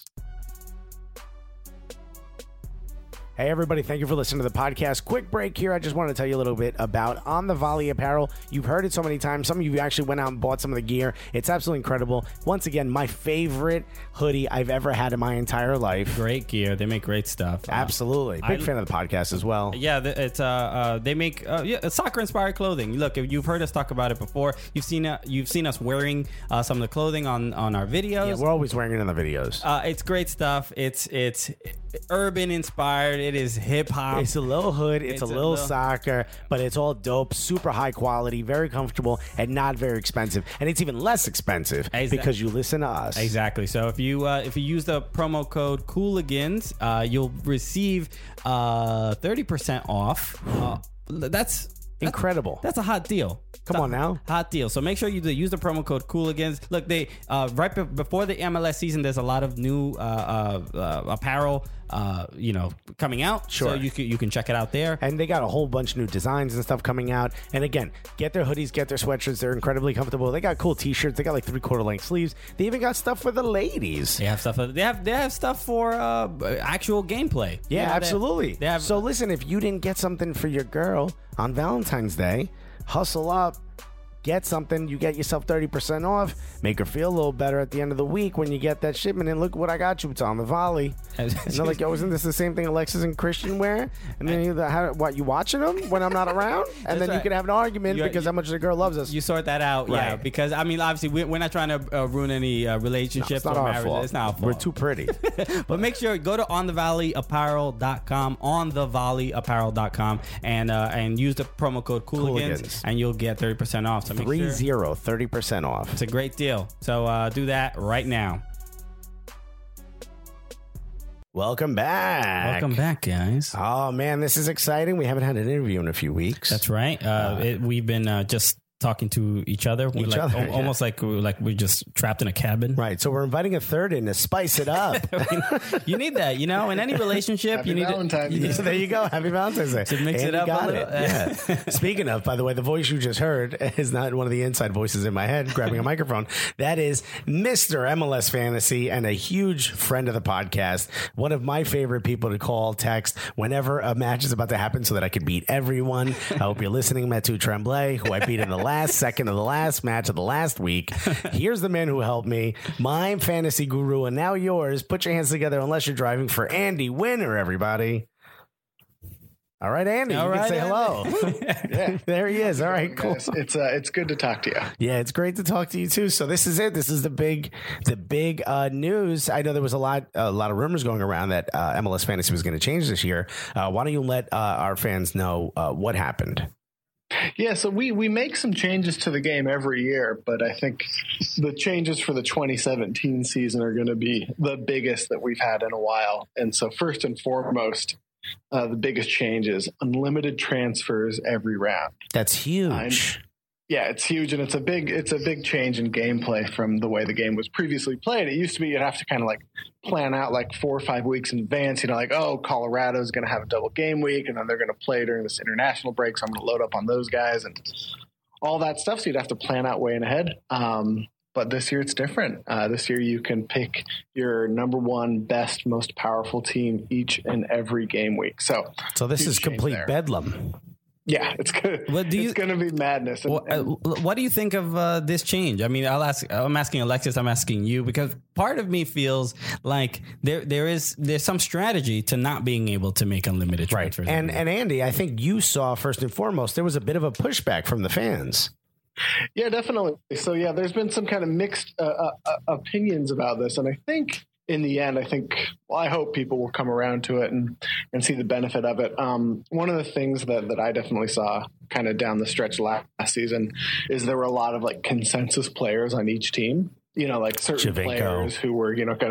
Hey, everybody. Thank you for listening to the podcast. Quick break here. I just want to tell you a little bit about On the Volley apparel. You've heard it so many times. Some of you actually went out and bought some of the gear. It's absolutely incredible. Once again, my favorite hoodie I've ever had in my entire life. Great gear. They make great stuff. Absolutely. Big fan of the podcast as well. Yeah, it's they make soccer inspired clothing. Look, you've heard us talk about it before. You've seen us wearing some of the clothing on our videos. Yeah, we're always wearing it in the videos. It's great stuff. It's urban inspired. It is hip hop. It's a little hood. It's a little soccer, but it's all dope, super high quality, very comfortable, and not very expensive. And it's even less expensive because you listen to us. Exactly. So if you use the promo code Cooligans, you'll receive 30% off. That's incredible. That's a hot deal. Come on now. Hot deal. So make sure you use the promo code Cooligans. Look, they before the MLS season, there's a lot of new apparel coming out. Sure. So you can check it out there. And they got a whole bunch of new designs and stuff coming out. And again, get their hoodies, get their sweatshirts. They're incredibly comfortable. They got cool t-shirts. They got like 3/4 length sleeves. They even got stuff for the ladies. They have stuff. They have stuff for actual gameplay. Yeah, absolutely. They have, so listen, if you didn't get something for your girl on Valentine's Day, hustle up. Get something, you get yourself 30% off, make her feel a little better at the end of the week when you get that shipment. And look what I got you, it's On the Volley. And they're like, yo, isn't this the same thing Alexis and Christian wear? And then you watching them when I'm not around? And then you can have an argument because how much the girl loves us. You sort that out, right. Yeah. Because, I mean, obviously, we're not trying to ruin any relationships or marriages. It's not our fault. We're too pretty. But make sure, go to onthevolleyapparel.com, onthevolleyapparel.com, and use the promo code Cooligans, and you'll get 30% off. So 30% off. It's a great deal. So do that right now. Welcome back. Welcome back, guys. Oh, man, this is exciting. We haven't had an interview in a few weeks. That's right. We've been just talking to each other. Almost like we're just trapped in a cabin. Right. So we're inviting a third in to spice it up. You need that, in any relationship. Happy you need Valentine's Day. So there you go. Happy Valentine's Day. To mix it up a little. Yeah. Speaking of, by the way, the voice you just heard is not one of the inside voices in my head grabbing a microphone. That is Mr. MLS Fantasy and a huge friend of the podcast. One of my favorite people to call, text whenever a match is about to happen so that I can beat everyone. I hope you're listening, Mathieu Tremblay, who I beat in the last second of the last match of the last week. Here's the man who helped me, my fantasy guru, and now yours. Put your hands together unless you're driving for Andy Winner, everybody. All right, Andy, you can say hello. Yeah. There he is. All right, cool. It's good to talk to you. Yeah, it's great to talk to you too. So this is it. This is the big news. I know there was a lot of rumors going around that MLS Fantasy was going to change this year. Why don't you let our fans know what happened? Yeah, so we make some changes to the game every year, but I think the changes for the 2017 season are going to be the biggest that we've had in a while. And so first and foremost, the biggest change is unlimited transfers every round. That's huge. Yeah, it's huge, and it's a big change in gameplay from the way the game was previously played. It used to be you'd have to kind of like plan out like 4 or 5 weeks in advance. Like, oh, Colorado's going to have a double game week, and then they're going to play during this international break, so I'm going to load up on those guys and all that stuff. So you'd have to plan out way in ahead. But this year it's different. This year you can pick your number one, best, most powerful team each and every game week. So this is complete bedlam. Yeah, it's good. It's going to be madness. What do you think of this change? I mean, I'm asking Alexis. I'm asking you because part of me feels like there's some strategy to not being able to make unlimited transfers. Right. And Andy, I think you saw first and foremost there was a bit of a pushback from the fans. Yeah, definitely. So yeah, there's been some kind of mixed opinions about this, and I think in the end, I think, well, I hope people will come around to it and see the benefit of it. One of the things that I definitely saw kind of down the stretch last season is there were a lot of like consensus players on each team. Like certain players who were,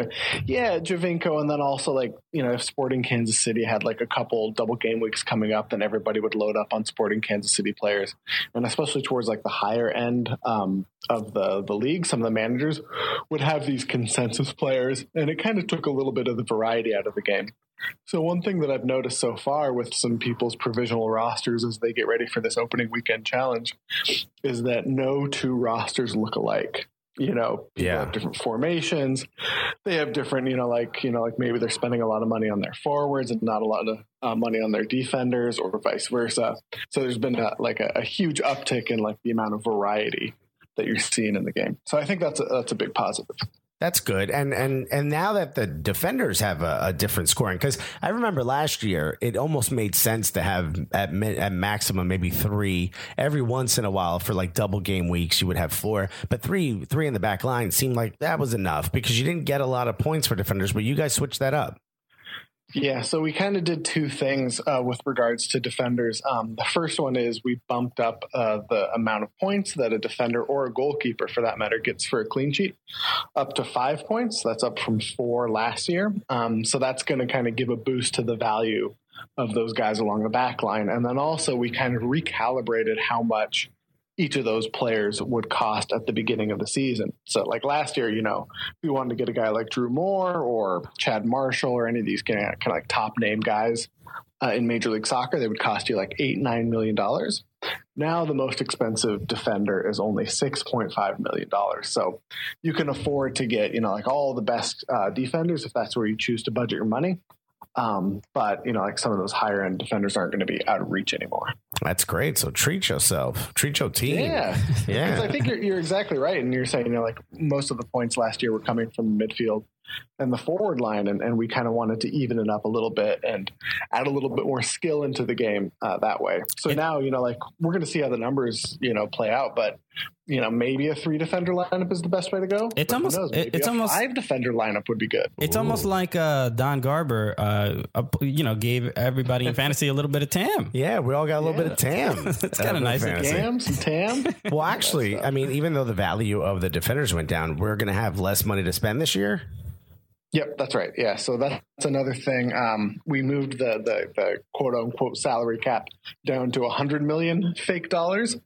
Javinko. And then also like, if Sporting Kansas City had like a couple double game weeks coming up, then everybody would load up on Sporting Kansas City players. And especially towards like the higher end of the league, some of the managers would have these consensus players, and it kind of took a little bit of the variety out of the game. So one thing that I've noticed so far with some people's provisional rosters as they get ready for this opening weekend challenge is that no two rosters look alike. People have different formations. They have different, like maybe they're spending a lot of money on their forwards and not a lot of money on their defenders, or vice versa. So there's been a huge uptick in like the amount of variety that you're seeing in the game. So I think that's a big positive. That's good. And now that the defenders have a different scoring, because I remember last year, it almost made sense to have at maximum maybe 3 every once in a while for like double game weeks. You would have 4, but three in the back line seemed like that was enough because you didn't get a lot of points for defenders, but you guys switched that up. Yeah, so we kind of did 2 things with regards to defenders. The first one is we bumped up the amount of points that a defender or a goalkeeper, for that matter, gets for a clean sheet up to 5 points. That's up from 4 last year. So that's going to kind of give a boost to the value of those guys along the back line. And then also we kind of recalibrated how much each of those players would cost at the beginning of the season. So like last year, if we wanted to get a guy like Drew Moore or Chad Marshall or any of these kind of like top name guys in Major League Soccer, they would cost you like $8-9 million. Now the most expensive defender is only $6.5 million. So you can afford to get, like all the best defenders if that's where you choose to budget your money. But like some of those higher end defenders aren't going to be out of reach anymore. That's great. So treat yourself, treat your team. Yeah. I think you're exactly right. And you're saying, like most of the points last year were coming from midfield and the forward line. And we kind of wanted to even it up a little bit and add a little bit more skill into the game that way. So now, like we're going to see how the numbers, play out, but maybe a 3 defender lineup is the best way to go. It's almost a 5 defender lineup would be good. It's almost like Don Garber, gave everybody in fantasy a little bit of TAM. Yeah, we all got a little bit of TAM. It's kind of nice. Some TAM. Well, actually, I mean, even though the value of the defenders went down, we're going to have less money to spend this year. Yep, that's right. Yeah, so that's another thing. We moved the quote unquote salary cap down to 100 million fake dollars,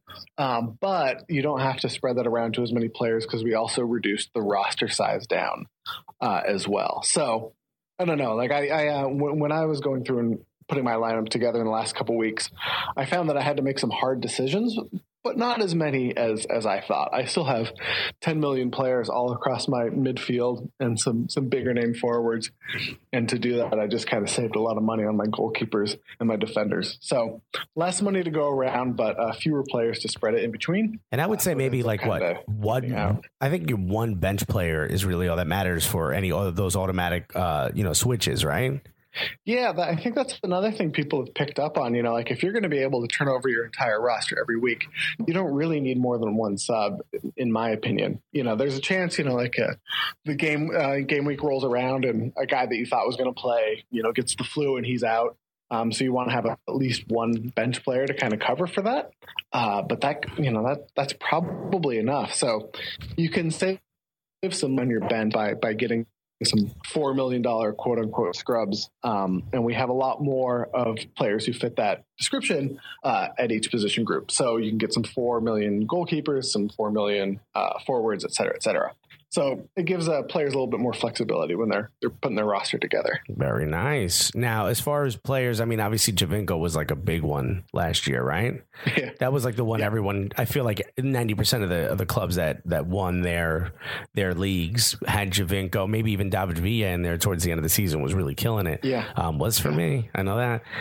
but you don't have to spread that around to as many players because we also reduced the roster size down as well. So I don't know. Like when I was going through and putting my lineup together in the last couple of weeks, I found that I had to make some hard decisions, but not as many as I thought. I still have 10 million players all across my midfield and some bigger name forwards. And to do that, I just kind of saved a lot of money on my goalkeepers and my defenders. So less money to go around, but fewer players to spread it in between. And I would say maybe like one. I think your one bench player is really all that matters for any of those automatic, switches, right? Yeah, I think that's another thing people have picked up on. Like if you're going to be able to turn over your entire roster every week, you don't really need more than one sub, in my opinion. There's a chance, the game week rolls around and a guy that you thought was going to play, gets the flu and he's out. So you want to have at least one bench player to kind of cover for that. But that's probably enough. So you can save some on your bench by getting some $4 million quote unquote scrubs. And we have a lot more of players who fit that description at each position group. So you can get some 4 million goalkeepers, some 4 million forwards, et cetera, et cetera. So it gives players a little bit more flexibility when they're putting their roster together. Very nice. Now, as far as players, I mean, obviously Javinko was like a big one last year, right? Yeah. That was like the one everyone, I feel like 90% of the clubs that won their leagues had Javinko, maybe even David Villa in there towards the end of the season was really killing it. Yeah. Was for me. I know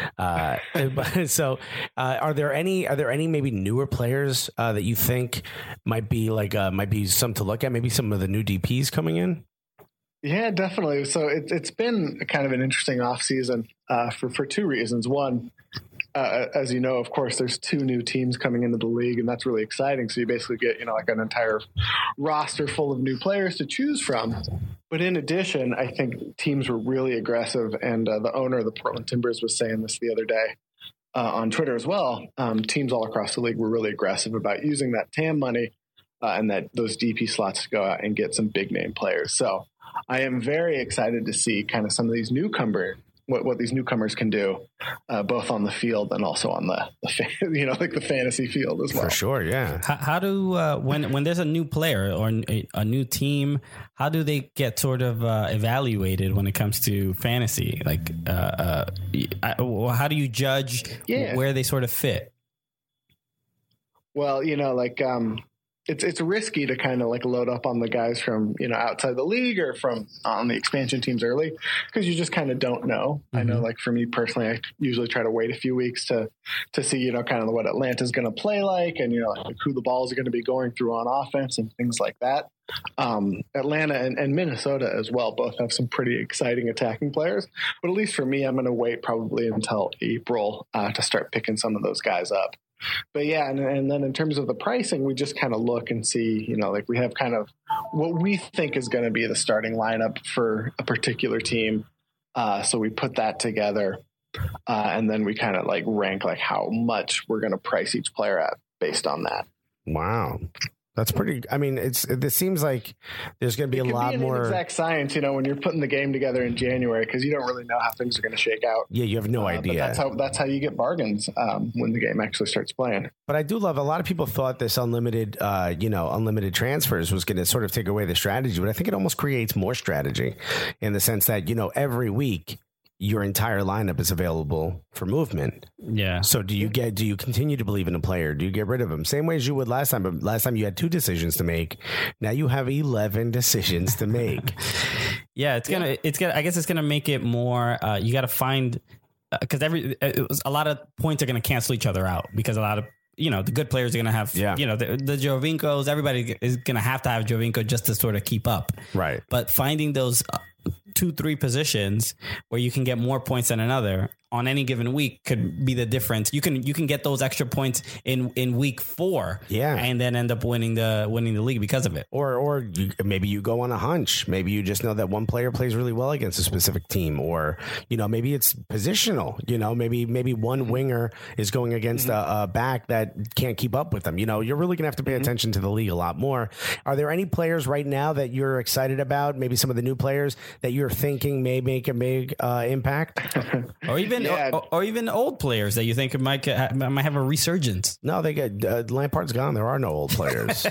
that. So are there any maybe newer players that you think might be something to look at? Maybe some of the new DPs coming in? Yeah, definitely. So it's been kind of an interesting off season for 2 reasons. One, as you know, of course, there's 2 new teams coming into the league, and that's really exciting. So you basically get, like an entire roster full of new players to choose from. But in addition, I think teams were really aggressive, and the owner of the Portland Timbers was saying this the other day on Twitter as well. Teams all across the league were really aggressive about using that TAM money and that those DP slots to go out and get some big name players. So I am very excited to see kind of some of these what these newcomers can do, both on the field and also on the like the fantasy field as well. For sure, yeah. How do when there's a new player or a new team, how do they get sort of evaluated when it comes to fantasy? Like, how do you judge where they sort of fit? Well, it's risky to kind of like load up on the guys from, outside the league or from on the expansion teams early, because you just kind of don't know. Mm-hmm. I know, like for me personally, I usually try to wait a few weeks to see, kind of what Atlanta's going to play like, and, like who the balls are going to be going through on offense and things like that. Atlanta and Minnesota as well both have some pretty exciting attacking players, but at least for me, I'm going to wait probably until April to start picking some of those guys up. But yeah, and then in terms of the pricing, we just kind of look and see, like we have kind of what we think is going to be the starting lineup for a particular team. So we put that together, and then we kind of like rank like how much we're going to price each player at based on that. Wow. That's pretty. I mean, it seems like there's going to be a lot more exact science, when you're putting the game together in January, because you don't really know how things are going to shake out. Yeah, you have no idea. But that's how you get bargains when the game actually starts playing. But I do love. A lot of people thought this unlimited transfers was going to sort of take away the strategy, but I think it almost creates more strategy in the sense that every week your entire lineup is available for movement. Yeah. So do you continue to believe in a player? Do you get rid of him? Same way as you would last time, but last time you had 2 decisions to make. Now you have 11 decisions to make. Yeah, I guess it's gonna make it more, you got to find, because a lot of points are going to cancel each other out, because a lot of, the good players are going to have, the Jovinkos, everybody is going to have Jovinko just to sort of keep up. Right. But finding those 2-3 positions where you can get more points than another on any given week could be the difference. You can get those extra points in week 4, and then end up winning the league because of it. Or maybe you go on a hunch. Maybe you just know that one player plays really well against a specific team, or maybe it's positional. Maybe one winger is going against a back that can't keep up with them. You're really gonna have to pay attention to the league a lot more. Are there any players right now that you're excited about? Maybe some of the new players that you're thinking may make a big impact, or even old players that you think might have a resurgence. No, they get Lampard's gone. There are no old players.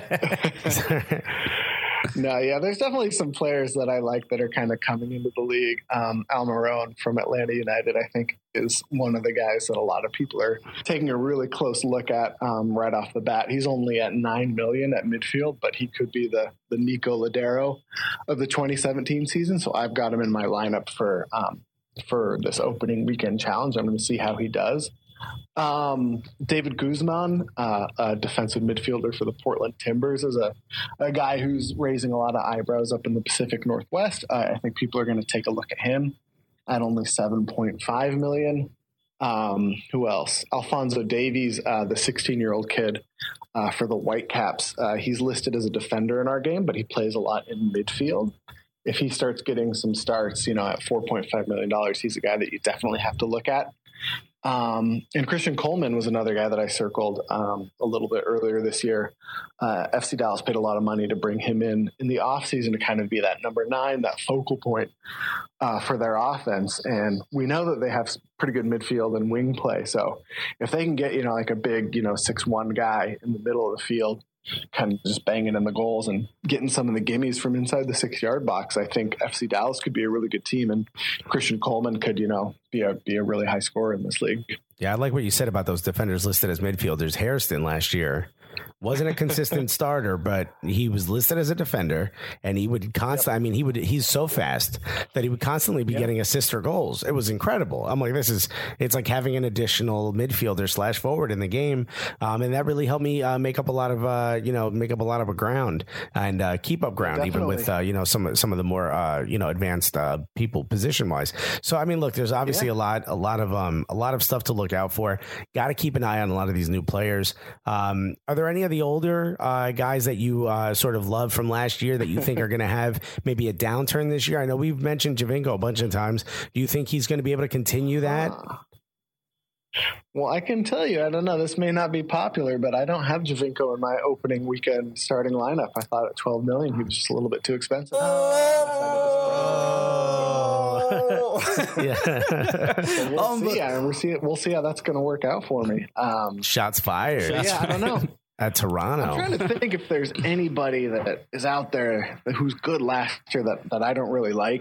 No, yeah, there's definitely some players that I like that are kind of coming into the league. Almiron from Atlanta United, I think, is one of the guys that a lot of people are taking a really close look at right off the bat. He's only at $9 million at midfield, but he could be the Nico Ladero of the 2017 season. So I've got him in my lineup for this opening weekend challenge. I'm going to see how he does. David Guzman, a defensive midfielder for the Portland Timbers, is a guy who's raising a lot of eyebrows up in the Pacific Northwest. I think people are going to take a look at him at only $7.5 million. Who else? Alphonso Davies, the 16-year-old kid for the Whitecaps. He's listed as a defender in our game, but he plays a lot in midfield. If he starts getting some starts, at $4.5 million, he's a guy that you definitely have to look at. And Christian Coleman was another guy that I circled a little bit earlier this year. FC Dallas paid a lot of money to bring him in the offseason to kind of be that number 9, that focal point for their offense. And we know that they have pretty good midfield and wing play. So if they can get, like a big, 6'1" guy in the middle of the field, kind of just banging in the goals and getting some of the gimmies from inside the 6-yard box, I think FC Dallas could be a really good team, and Christian Coleman could, be a really high scorer in this league. Yeah, I like what you said about those defenders listed as midfielders. Hairston last year wasn't a consistent starter, but he was listed as a defender, and he would constantly, I mean, he's so fast that he would constantly be getting assists or goals. It was incredible. I'm like, it's like having an additional midfielder / forward in the game. And that really helped me make up a lot of ground and keep up ground, even with, some of the more, advanced people position wise. So, I mean, look, there's obviously a lot of stuff to look out for. Got to keep an eye on a lot of these new players. Are there any of the older guys that you sort of love from last year that you think are going to have maybe a downturn this year? I know we've mentioned Giovinco a bunch of times. Do you think he's going to be able to continue that? Well, I can tell you, I don't know, this may not be popular, but I don't have Giovinco in my opening weekend starting lineup. I thought at $12 million he was just a little bit too expensive. Yeah. So we'll see how that's going to work out for me. Shots fired. I don't know. At Toronto. I'm trying to think if there's anybody that is out there who's good last year that I don't really like.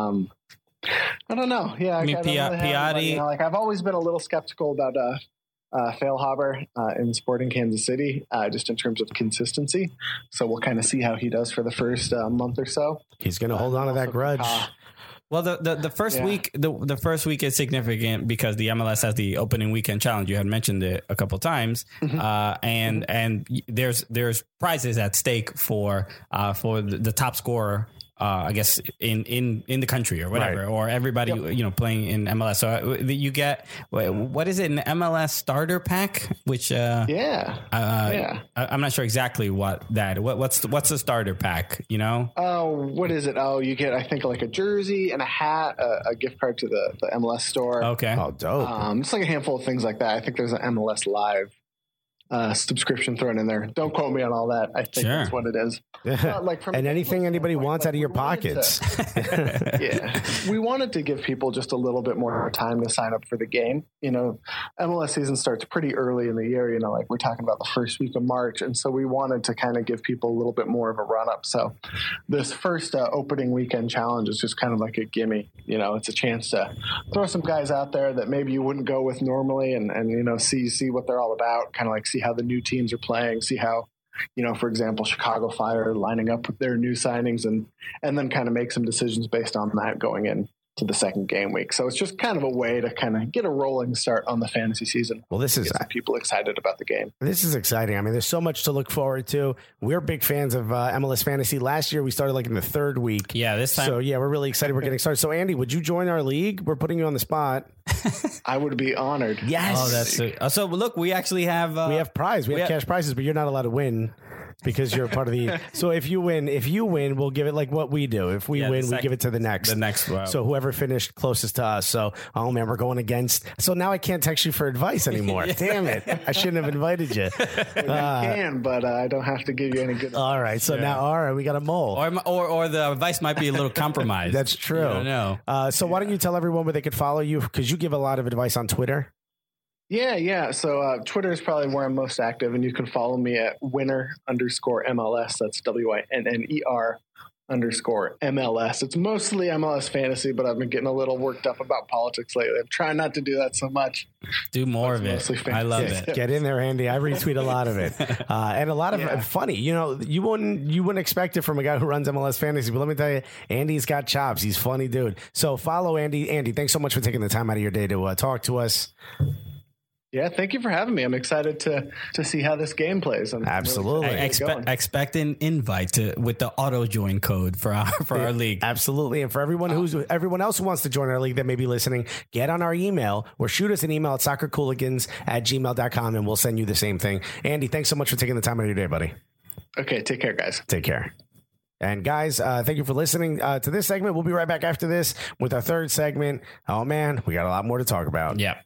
I don't know. Yeah, I mean, Piatti. I've always been a little skeptical about Feilhaber in Sporting Kansas City, just in terms of consistency. So we'll kind of see how he does for the first month or so. He's going to hold on to that grudge. Well, the first week, the first week is significant because the MLS has the opening weekend challenge. You had mentioned it a couple times, and there's prizes at stake for the top scorer. I guess in the country or whatever, right. Or everybody playing in MLS. So you get what is it, an MLS starter pack? Which I'm not sure exactly what's the starter pack. You know? Oh, what is it? Oh, you get I think like a jersey and a hat, a gift card to the MLS store. Okay. Oh, dope. It's like a handful of things like that. I think there's an MLS Live subscription thrown in there. Don't quote me on all that. I think that's what it is. And anything anybody wants out of your pockets. We wanted to give people just a little bit more time to sign up for the game. You know, MLS season starts pretty early in the year, you know, like we're talking about the first week of March. And so we wanted to kind of give people a little bit more of a run up. So this first opening weekend challenge is just kind of like a gimme. You know, it's a chance to throw some guys out there that maybe you wouldn't go with normally and you know, see what they're all about, kind of like see how the new teams are playing, see how, you know, for example, Chicago Fire lining up with their new signings and then kind of make some decisions based on that going in to the second game week. So it's just kind of a way to kind of get a rolling start on the fantasy season. Well, this is people excited about the game. This is exciting. I mean, there's so much to look forward to. We're big fans of MLS Fantasy. Last year, we started like in the third week. Yeah, this time. So yeah, we're really excited. We're getting started. So Andy, would you join our league? We're putting you on the spot. I would be honored. Yes. Oh, that's so. Look, we actually have we have prize. We have cash prizes, but you're not allowed to win. Because you're a part of the. So if you win, we'll give it like what we do. If we win, we give it to the next. Wow. So whoever finished closest to us. So oh man, we're going against. So now I can't text you for advice anymore. Damn it! I shouldn't have invited you. You can, but I don't have to give you any good. All right. So now, we got a mole. Or the advice might be a little compromised. That's true. You don't know. So why don't you tell everyone where they could follow you? Because you give a lot of advice on Twitter. Yeah. So Twitter is probably where I'm most active, and you can follow me at winner_MLS. That's WINNER_MLS. It's mostly MLS fantasy, but I've been getting a little worked up about politics lately. I'm trying not to do that so much. Do more of it. I love it. Get in there, Andy. I retweet a lot of it, and a lot of funny. You know, you wouldn't expect it from a guy who runs MLS fantasy, but let me tell you, Andy's got chops. He's a funny dude. So follow Andy. Andy, thanks so much for taking the time out of your day to talk to us. Yeah, thank you for having me. I'm excited to see how this game plays. Absolutely. Expect an invite with the auto join code for our league. Absolutely. And for everyone else who wants to join our league that may be listening, get on our email or shoot us an email at soccercooligans@gmail.com and we'll send you the same thing. Andy, thanks so much for taking the time out of your day, buddy. Okay, take care, guys. Take care. And guys, thank you for listening to this segment. We'll be right back after this with our third segment. Oh man, we got a lot more to talk about. Yeah.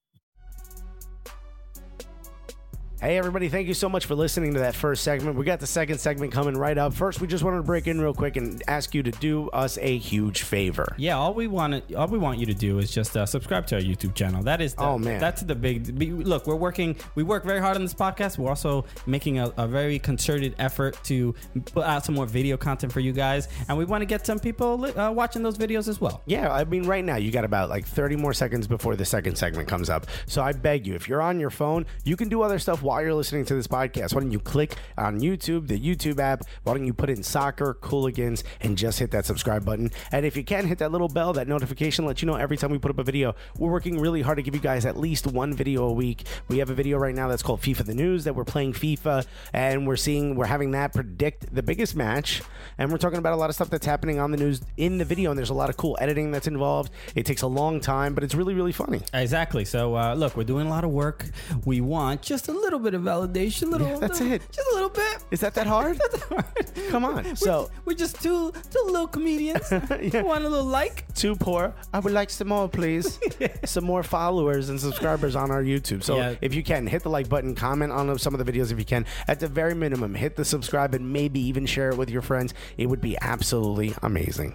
Hey, everybody. Thank you so much for listening to that first segment. We got the second segment coming right up. First, we just wanted to break in real quick and ask you to do us a huge favor. Yeah, all we want you to do is just subscribe to our YouTube channel. That is that's the big look. We work very hard on this podcast. We're also making a very concerted effort to put out some more video content for you guys, and we want to get some people watching those videos as well. Yeah, I mean, right now you got about like 30 more seconds before the second segment comes up. So I beg you, if you're on your phone, you can do other stuff while you're listening to this podcast. Why don't you click on YouTube, the YouTube app? Why don't you put in Soccer Cooligans and just hit that subscribe button? And if you can, hit that little bell, that notification, let you know every time we put up a video. We're working really hard to give you guys at least one video a week. We have a video right now that's called FIFA the News, that we're playing FIFA and we're having that predict the biggest match. And we're talking about a lot of stuff that's happening on the news in the video. And there's a lot of cool editing that's involved. It takes a long time, but it's really, really funny. Exactly. So look, we're doing a lot of work. We want just a little little bit of validation. That's it. Just a little bit. Is that hard? Come on. So We're just two little comedians. Want a little like? too poor. I would like some more, please. Some more followers and subscribers on our YouTube. So if you can, hit the like button, comment on some of the videos if you can. At the very minimum, hit the subscribe and maybe even share it with your friends. It would be absolutely amazing.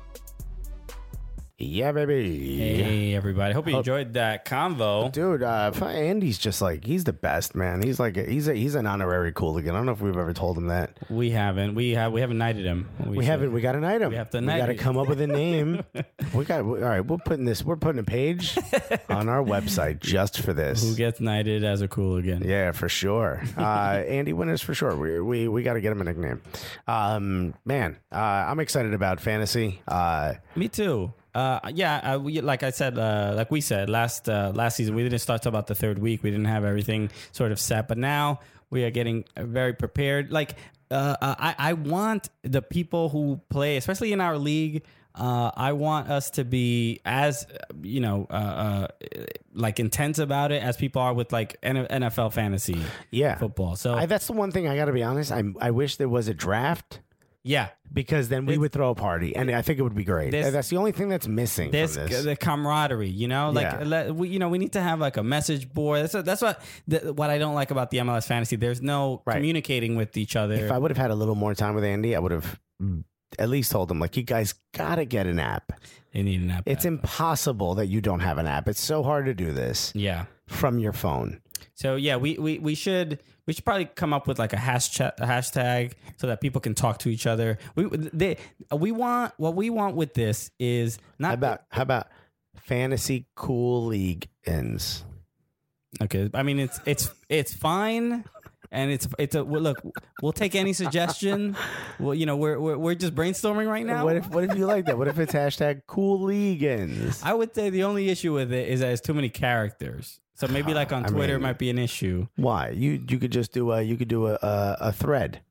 Yeah, baby. Hey, everybody. Hope you enjoyed that convo. Dude, Andy's just like, he's the best, man. He's like, he's an honorary cooligan. I don't know if we've ever told him that. We haven't knighted him. We haven't. We got to knight him. We have to We knight got to him. come up with a name. All right, we're putting a page on our website just for this. Who gets knighted as a cooligan? Yeah, for sure. Andy Winters for sure. We got to get him a nickname. Man, I'm excited about fantasy. Me too. Like I said, like we said last season, we didn't start till about the third week. We didn't have everything sort of set, but now we are getting very prepared. Like I want the people who play, especially in our league. I want us to be as like intense about it as people are with like NFL fantasy football. So that's the one thing I got to be honest. I wish there was a draft. Yeah, because then we would throw a party, and I think it would be great. That's the only thing that's missing. From this. The camaraderie, we need to have like a message board. That's what I don't like about the MLS fantasy. There's no communicating with each other. If I would have had a little more time with Andy, I would have at least told him, like, you guys gotta get an app. They need an app. It's impossible that you don't have an app. It's so hard to do this. Yeah, from your phone. So yeah, we should probably come up with like a hashtag so that people can talk to each other. We want with this is not how about fantasy cool league ends. Okay, I mean it's fine. And look, we'll take any suggestion. Well, we're just brainstorming right now. What if you like that? What if it's hashtag cool league ends? I would say the only issue with it is that it's too many characters. So maybe like on Twitter it might be an issue. Why? You could just do a thread.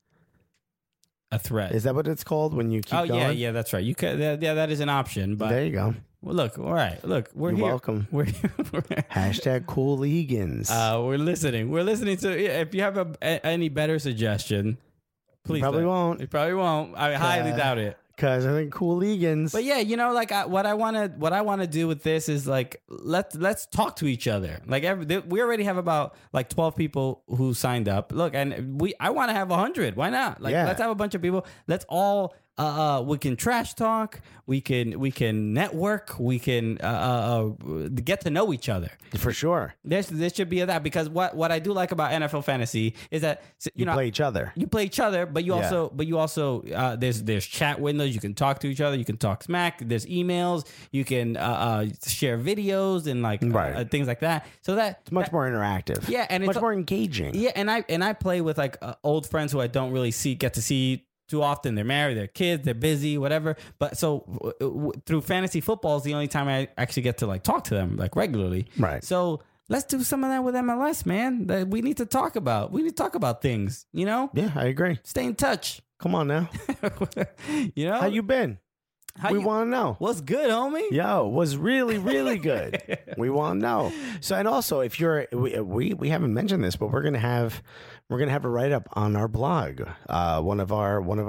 A thread. Is that what it's called when you keep going? Yeah, that's right. You could that is an option. But there you go. Well, look, all right. Look, You're here. welcome. We're hashtag cool leagueans. We're listening. We're listening to. If you have any better suggestion, please. You probably won't. You probably won't. I highly doubt it. Because I think cool leagueans. But yeah, what I want to do with this is like let's talk to each other. Like we already have about like 12 people who signed up. Look, and I want to have 100. Why not? Like let's have a bunch of people. Let's all. We can trash talk. We can network. We can get to know each other for sure. There should be that because what I do like about NFL fantasy is that you know, play each other. You play each other, but you also there's chat windows. You can talk to each other. You can talk smack. There's emails. You can share videos and like things like that. So it's much more interactive. Yeah, and it's much more engaging. Yeah, and I play with like old friends who I don't really get to see too often. They're married, they're kids, they're busy, whatever. But so through fantasy football is the only time I actually get to like talk to them like regularly. Right. So let's do some of that with MLS, man. That we need to talk about. We need to talk about things, you know? Yeah, I agree. Stay in touch. Come on now. You know? How you been? We want to know. What's good, homie? Yo, was really, really good. We want to know. So, and also, if you're, we haven't mentioned this, but we're gonna have a write up on our blog. One of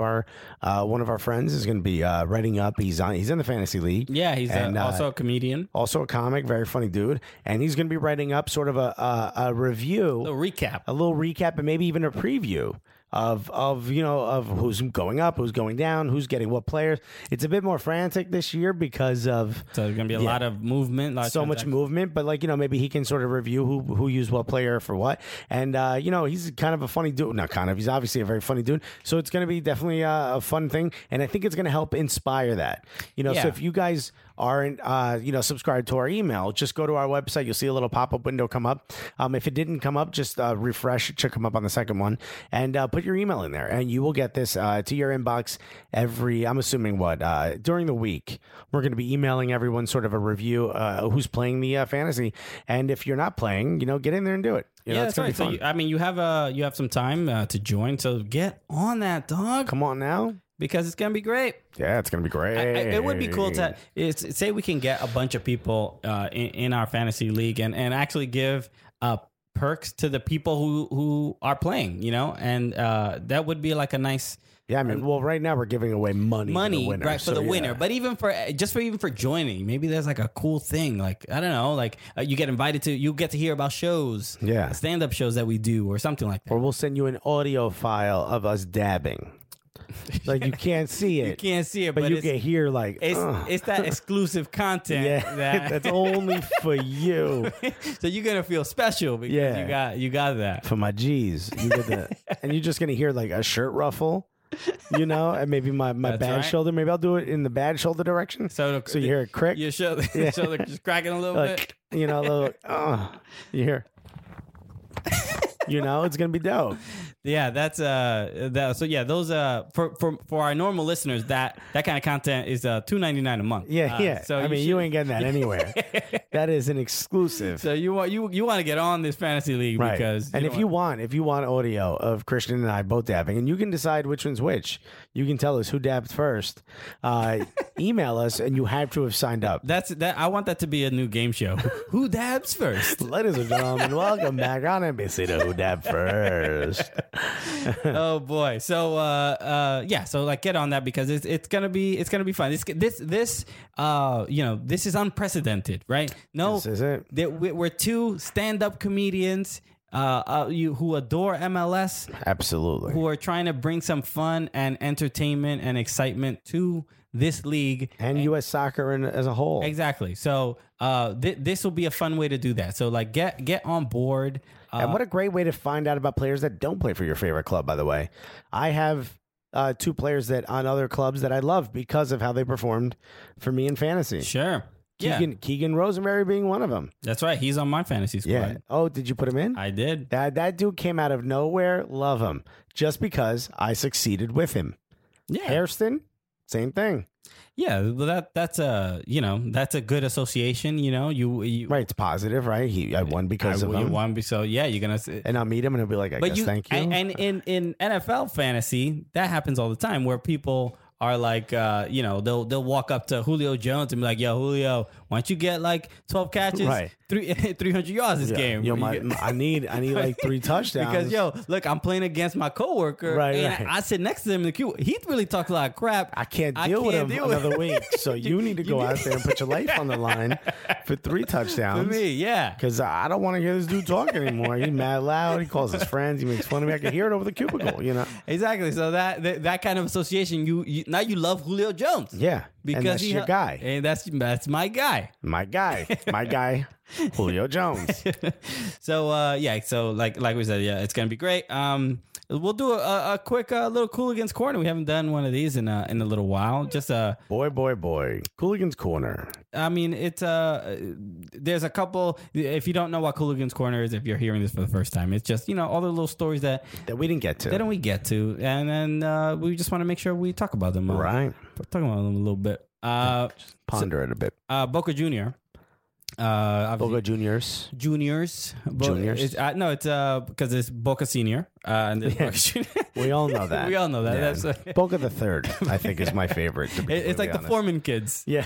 our friends is gonna be writing up. He's in the fantasy league. Yeah, he's also a comedian, also a comic, very funny dude, and he's gonna be writing up sort of a review, a little recap, and maybe even a preview of who's going up, who's going down, who's getting what players. It's a bit more frantic this year because of so there's gonna be a lot of movement, so much movement. But maybe he can sort of review who used what player for what. And he's kind of a funny dude. Not kind of. He's obviously a very funny dude. So it's gonna be definitely a fun thing, and I think it's gonna help inspire that. So if you guys aren't subscribed to our email, just go to our website. You'll see a little pop-up window come up. If it didn't come up, just refresh. It should come up on the second one, and put your email in there, and you will get this to your inbox I'm assuming during the week. We're going to be emailing everyone sort of a review who's playing the fantasy, and if you're not playing, get in there and do it. That's right. So you have some time to join, so get on that, dog. Come on now. Because it's going to be great. Yeah, it's going to be great. It would be cool to say we can get a bunch of people in our fantasy league and actually give a perks to the people who are playing, and that would be like a nice Yeah, I mean, well, right now we're giving away money to the winner, right, for the winner. yeah. But even for joining, maybe there's like a cool thing. Like, I don't know, like you get invited to, you get to hear about shows, Yeah. stand-up shows that we do or something like that. Or we'll send you an audio file of us dabbing. Like, you can't see it. You can't see it, but you it's, can hear like, it's that exclusive content. yeah, that's only for you. So you're gonna feel special because Yeah. you got that. For my G's. You get that. And you're just going to hear like a shirt ruffle, and maybe my bad right. shoulder. Maybe I'll do it in the bad shoulder direction. So you hear it crick. Your shoulder, shoulder just cracking a little bit. Like, a little, you hear. It's going to be dope. Yeah, that's so yeah, those for our normal listeners, that kind of content is $2.99 a month. Yeah. So I mean, you ain't getting that anywhere. That is an exclusive. So you want to get on this fantasy league Right. because if you want audio of Christian and I both dabbing, and you can decide which one's which, you can tell us who dabbed first. Email us, and you have to have signed up. I want that to be a new game show. Who dabs first? Ladies and gentlemen, welcome back on NBC to Who Dabbed First. Oh boy. So yeah, so like get on that because it's gonna be fun. This is unprecedented, right? No, This is it. We're two stand-up comedians who adore MLS, Absolutely. who are trying to bring some fun and entertainment and excitement to this league And U.S. soccer as a whole. Exactly. So this will be a fun way to do that. So like get on board. And what a great way to find out about players that don't play for your favorite club, by the way. I have two players that on other clubs that I love because of how they performed for me in fantasy. Sure. Keegan Rosenberry being one of them. That's right. He's on my fantasy squad. Yeah. Oh, did you put him in? I did. That dude came out of nowhere. Love him. Just because I succeeded with him. Yeah. Hairston, same thing. Yeah, well, that's a good association. You Right, it's positive, right? I won because of him. won, so yeah, you're gonna. And I'll meet him, and he'll be like, "I guess thank you." And in NFL fantasy, that happens all the time, where people are like, they'll walk up to Julio Jones and be like, "Yo, Julio, why don't you get like 12 catches, Right. 300 yards this game?" Yo, I need like 3 touchdowns Because look, I'm playing against my coworker, Right, and right. I sit next to him in the queue. He really talks a lot of crap. I can't deal with him another week. So you need to go out there and put your life on the line for 3 touchdowns. For me, yeah. Because I don't want to hear this dude talk anymore. He's mad loud. He calls his friends. He makes fun of me. I can hear it over the cubicle, Exactly. So that kind of association, you now you love Julio Jones. Yeah. Because and that's your guy. And that's my guy. My guy, Julio Jones. So so like we said, yeah, it's gonna be great. We'll do a quick little Cooligans Corner. We haven't done one of these in a little while. Just boy, Cooligans Corner. I mean, it's there's a couple. If you don't know what Cooligans Corner is, if you're hearing this for the first time, it's just all the little stories that we didn't get to. That we get to, and then we just want to make sure we talk about them. Right. Talk about them a little bit. Just ponder it a bit. Boca Junior. Boca Juniors. Juniors. Juniors? No, it's because it's Boca Senior. And there's Boca Junior. We all know that. We all know that. Yeah. That's Boca the Third, I think, is my favorite. To be it's like honest. the Foreman kids. Yeah.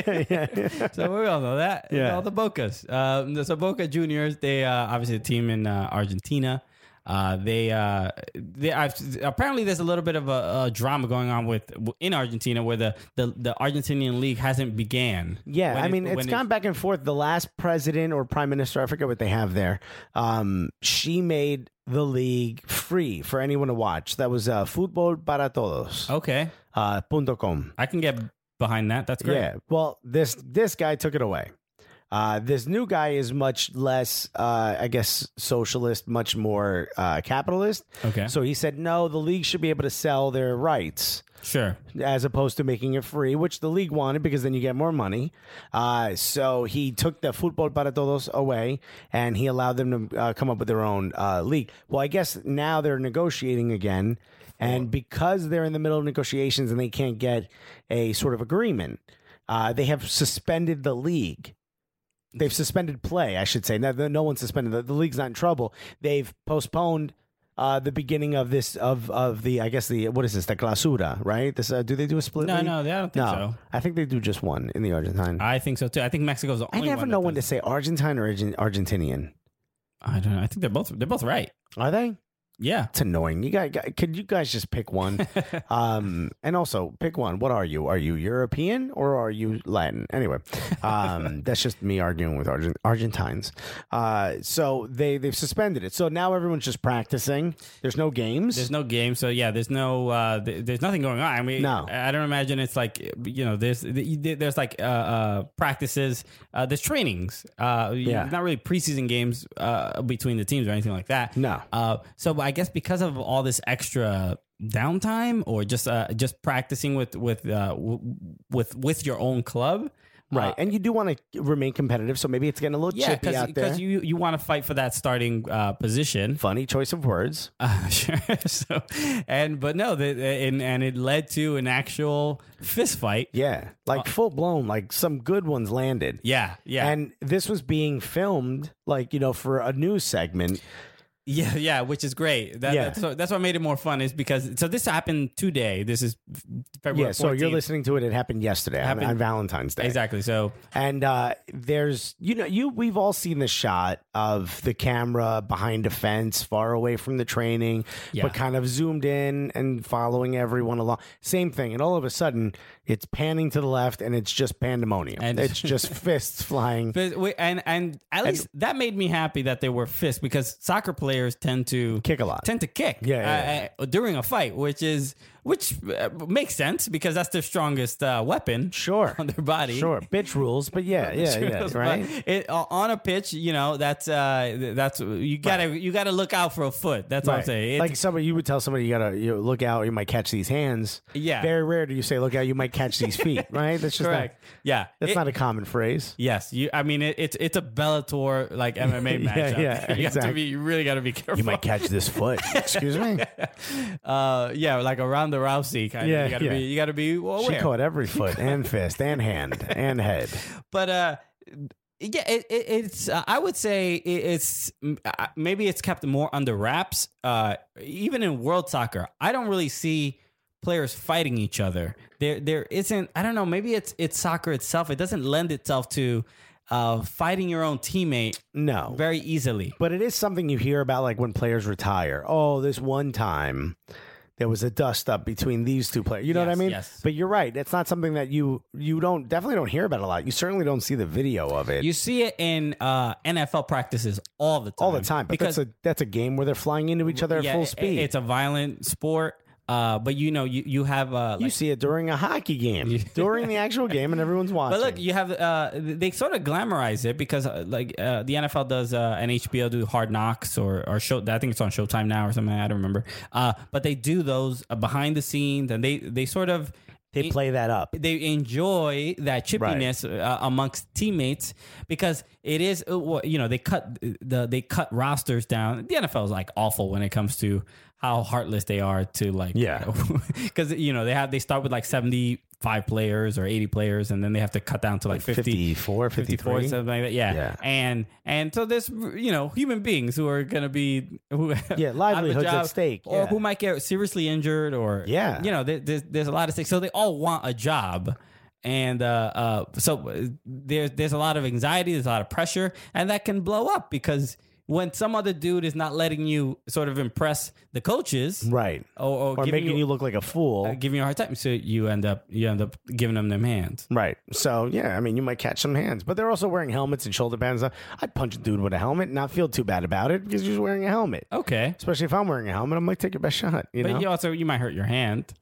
So we all know that. Yeah. All the Bocas. So Boca Juniors, they obviously a team in Argentina. They apparently there's a little bit of a drama going on in Argentina where the Argentinian league hasn't began. Yeah, When I mean, it's gone back and forth. The last president or prime minister, I forget what they have there, she made the league free for anyone to watch. That was Fútbol para Todos. Okay. .com. I can get behind that. That's great. Yeah, well, this guy took it away. This new guy is much less, I guess, socialist, much more capitalist. Okay. So he said, no, the league should be able to sell their rights. Sure. As opposed to making it free, which the league wanted because then you get more money. So he took the Fútbol para Todos away and he allowed them to come up with their own league. Well, I guess now they're negotiating again. And because they're in the middle of negotiations and they can't get a sort of agreement, they have suspended the league. They've suspended play, I should say. No one's suspended. The league's not in trouble. They've postponed the beginning of this of the I guess the what is this, the clausura, right? This do they do a split? No, league? no, I don't think so. I think they do just one in the Argentine. I think so too. I think Mexico's the I only never one know that when to does. say Argentine or Argentinian. I don't know. I think they're both right. Are they? Yeah. It's annoying. Could you guys just pick one? And also pick one. What are you? Are you European or are you Latin? Anyway, that's just me arguing with Argentines. So they've suspended it. So now everyone's just practicing. There's no games. There's no game, so yeah, there's no, there's nothing going on. I mean, No. I don't imagine it's like, there's like practices, there's trainings, not really preseason games between the teams or anything like that. No. So I guess because of all this extra downtime or just practicing with your own club. Right, and you do want to remain competitive, so maybe it's getting a little chippy out there. Because you want to fight for that starting position. Funny choice of words. Sure. But it led to an actual fist fight. Yeah, like full blown, like some good ones landed. Yeah. And this was being filmed, for a news segment. Yeah, which is great. That's what made it more fun is because this happened today. This is February 14th. So you're listening to it. It happened yesterday on Valentine's Day. Exactly. So and there's we've all seen the shot of the camera behind a fence, far away from the training, but kind of zoomed in and following everyone along. Same thing, and all of a sudden it's panning to the left, and it's just pandemonium. And it's just fists flying. And at least that made me happy that they were fists because soccer players tend to kick a lot. During a fight, which makes sense because that's their strongest weapon. Sure, on their body. Sure, bitch rules, but yeah, right. On a pitch, that's you gotta look out for a foot. That's what I'm saying. Like you would tell somebody you gotta look out. You might catch these hands. Yeah, very rare do you say look out. You might catch these feet. Right. That's just correct. That's not a common phrase. Yes, it's a Bellator like MMA matchup. Exactly. You really gotta be careful. You might catch this foot. Excuse me. Like around the Rousey kind of. You gotta be aware. She caught every foot and fist and hand and head. But it's. I would say it's maybe it's kept more under wraps. Even in world soccer, I don't really see players fighting each other. There isn't. I don't know. Maybe it's soccer itself. It doesn't lend itself to fighting your own teammate. No, very easily. But it is something you hear about, like when players retire. Oh, this one time there was a dust up between these two players. You know what I mean? Yes. But you're right. It's not something that you definitely don't hear about a lot. You certainly don't see the video of it. You see it in NFL practices all the time. All the time. But because that's a game where they're flying into each other at full speed. It's a violent sport. But you have you see it during a hockey game, during the actual game, and everyone's watching. But look, you have they sort of glamorize it because the NFL does and HBO do Hard Knocks or show. I think it's on Showtime now or something. I don't remember. But they do those behind the scenes, and they sort of. They play that up. They enjoy that chippiness amongst teammates because it is, they cut rosters down. The NFL is like awful when it comes to how heartless they are to because they start with like 75 players or 80 players and then they have to cut down to like 54, 53, something like that. Yeah. And so there's human beings who are going to be livelihoods at stake, or who might get seriously injured, or there's a lot of stakes. So they all want a job. And so there's a lot of anxiety, there's a lot of pressure, and that can blow up because when some other dude is not letting you sort of impress the coaches, right, or making you look like a fool, giving you a hard time, so you end up giving them hands, right? So you might catch some hands, but they're also wearing helmets and shoulder pads. I'd punch a dude with a helmet and not feel too bad about it because you're wearing a helmet. Okay, especially if I'm wearing a helmet, I'm like, take your best shot. But you might hurt your hand.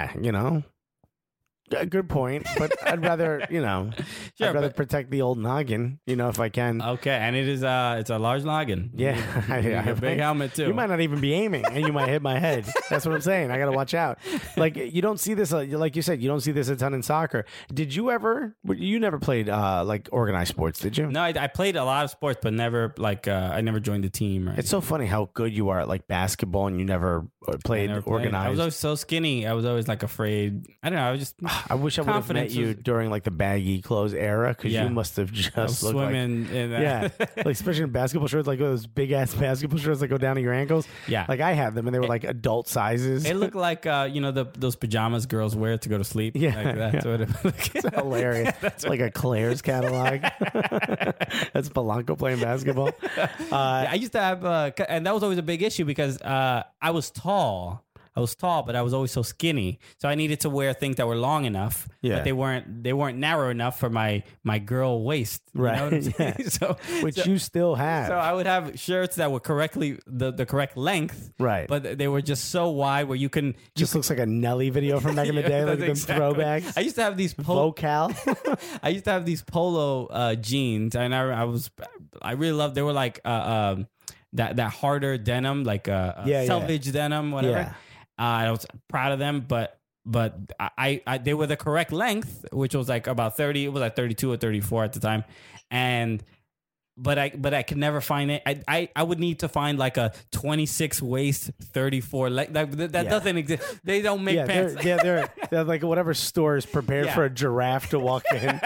Good point, but I'd rather, I'd rather protect the old noggin, if I can. Okay, and it's a large noggin. Yeah, I have a big helmet too. You might not even be aiming, and you might hit my head. That's what I'm saying. I got to watch out. Like you don't see this, like you said, you don't see this a ton in soccer. Did you ever? You never played like organized sports, did you? No, I played a lot of sports, but never I never joined a team. It's so funny how good you are at like basketball, and you never played organized. I was always so skinny. I was always like afraid. I don't know. I was just I wish I would have met Confidence you was- during like the baggy clothes era because Yeah. you must have I just was looked like swimming in that. yeah, like especially in basketball shorts, like those big ass basketball shorts that go down to your ankles. Yeah. like I had them and they were like adult sizes. It looked like those pajamas girls wear to go to sleep. Yeah, like, that's yeah. what it looked like. It's hilarious. It's like a Claire's catalog. That's Polanco playing basketball. I used to have, and that was always a big issue because I was tall. But I was always so skinny. So I needed to wear things that were long enough, Yeah. but they weren't narrow enough for my girl waist. You know what I'm Right, saying? yeah. So Which you still have. so I would have shirts that were correctly the correct length, Right. But they were just so wide where you can just looks like a Nelly video from back in the day, like them That's exactly- throwbacks. I used to have these Vocal. I used to have these polo jeans, and I really loved. They were like that harder denim, like Yeah. selvage denim, whatever. Yeah. I was proud of them, but I they were the correct length, which was like about 30. It was like 32 or 34 at the time, but I could never find it. I would need to find like a 26 waist, 34 leg. That Yeah. doesn't exist. They don't make Yeah, pants. they're like whatever store is prepared Yeah. for a giraffe to walk in.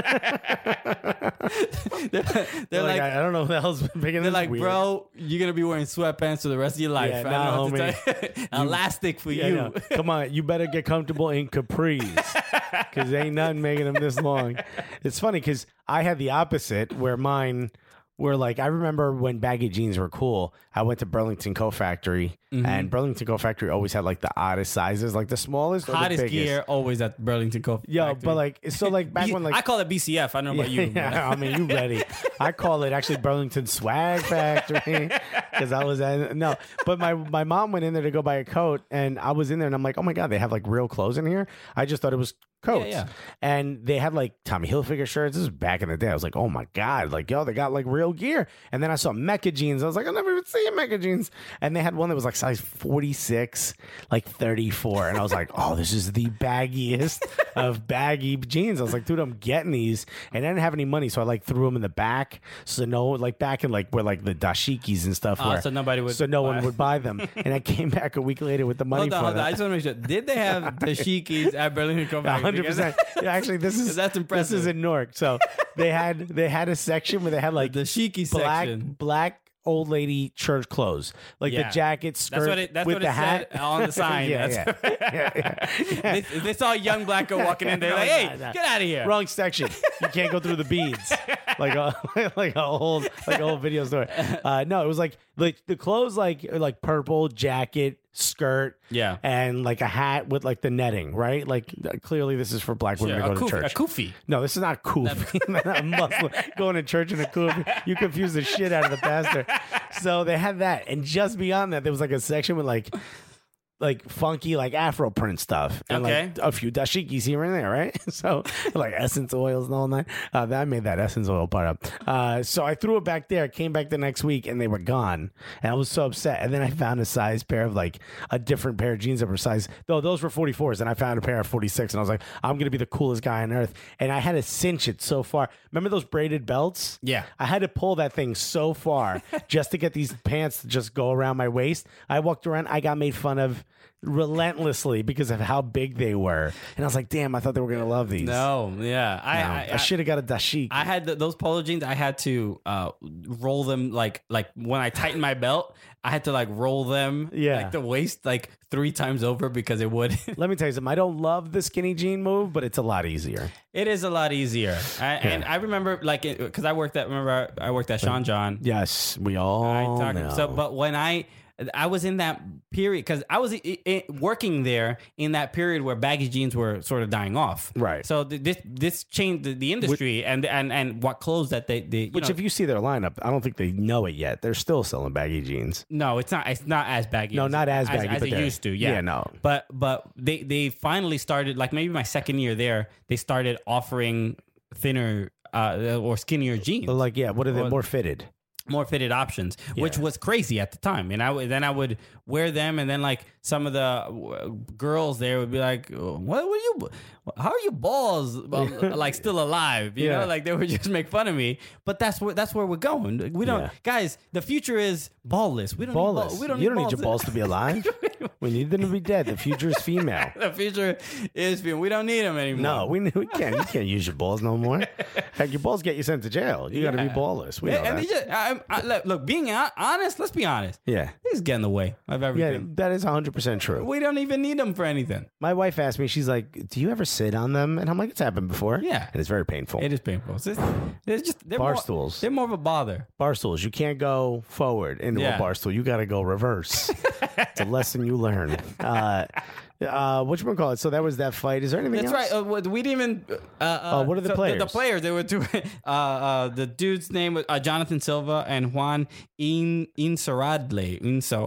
they're like I don't know what the hell's big in they're this. like, weird. bro, you're gonna be wearing sweatpants for the rest of your life. Yeah, I don't nah, know what homie. to tell you. Elastic for Yeah, you. no. Come on, you better get comfortable in capris because ain't nothing making them this long. It's funny because I had the opposite where mine were like, I remember when baggy jeans were cool. I went to Burlington Coat Factory and Burlington Coat Factory always had like the oddest sizes, like the smallest or Hottest the biggest. gear always at Burlington Coat Yo, Factory. but like, so like back when like I call it BCF. I don't know about you. yeah, I mean, you ready? I call it actually Burlington Swag Factory because I was no. But my mom went in there to go buy a coat, and I was in there, and I'm like, oh my god, they have like real clothes in here. I just thought it was coats, Yeah. and they had like Tommy Hilfiger shirts. This was back in the day. I was like, oh my god, like yo, they got like real gear. And then I saw Mecca jeans. I was like, I'll never even see Mecca jeans. And they had one that was like size 46, like 34, and I was like, oh, this is the baggiest of baggy jeans. I was like, dude, I'm getting these, and I didn't have any money, so I like threw them in the back, so no, like back in like where like the dashikis and stuff were, so nobody would so no buy. one would buy them. And I came back a week later with the money Hold on, for hold on. I them. just want to make sure. Did they have the shikis at Burlington Coat Factory? 100%. Yeah, actually, this is That's impressive. This is in Newark. So they had a section where they had like The shiki black section. old lady church clothes, like Yeah. the jacket, skirt That's with what the it hat said on the sign. yeah, That's- yeah. They saw a young black girl walking in. They're like, "Hey, Nah. get out of here!" Wrong section. You can't go through the beads. Like a old video store. No, it was like the clothes like purple jacket, skirt, Yeah. and like a hat with like the netting, right? Like clearly this is for black women Sure, to go to a church. kufi. No, this is not kufi. Not Muslim going to church in a kufi. You confuse the shit out of the pastor. So they had that, and just beyond that, there was like a section with like funky like Afro print stuff and Okay. like a few dashikis here and there, right? So like essence oils and all that. I made that essence oil part up. So I threw it back there, came back the next week, and they were gone. And I was so upset. And then I found a size pair of like a different pair of jeans that were size. Though those were 44s, and I found a pair of 46, and I was like, I'm gonna be the coolest guy on earth. And I had to cinch it so far. Remember those braided belts? Yeah. I had to pull that thing so far just to get these pants to just go around my waist. I walked around. I got made fun of relentlessly because of how big they were, and I was like, "Damn, I thought they were gonna love these." No, yeah, I should have got a dashiki. I had those polo jeans. I had to roll them like when I tightened my belt. I had to like roll them like the waist like 3 times over because it would. Let me tell you something. I don't love the skinny jean move, but it's a lot easier. It is a lot easier. And I remember like because I worked at Sean John. Yes, we all know. So, but when I was in that period because I was working there in that period where baggy jeans were sort of dying off. Right. So this changed the industry and what clothes that they Which, if you see their lineup, I don't think they know it yet. They're still selling baggy jeans. no, it's not as baggy. No, not as baggy, as but it they're- used to. Yeah, yeah, no. But they finally started like maybe my second year there. They started offering thinner or skinnier jeans. But like, yeah, what are they Well, more fitted? more fitted options, which Yeah. was crazy at the time. And then I would wear them, and then like some of the girls there would be like, "What were you? How are your balls like still alive?" You Yeah. know, like they would just make fun of me. But that's where we're going. We don't, Yeah. guys. The future is ballless. We don't Ballless. Need we don't You need don't need your balls to be alive. We need them to be dead. The future is female. The future is we don't need them anymore. No, we can't. You can't use your balls no more. Heck, your balls get you sent to jail. You got to be ballless. We know and that. they just, look, being honest. Let's be honest. Yeah. He's getting in the way of Yeah, everything. that is 100% true. We don't even need them for anything. My wife asked me, she's like, "Do you ever sit on them?" And I'm like, "It's happened before." Yeah. And it's very painful. It is painful. They're Bar more, stools. They're more of a bother. Bar stools. You can't go forward into Yeah. a bar stool. You got to go reverse. It's a lesson you learn. Whatchamacallit? So that was that fight. Is there anything That's else? right. We didn't even. what are the players? The players. They were two. The dude's name was Jonathan Silva and Juan Insaurralde.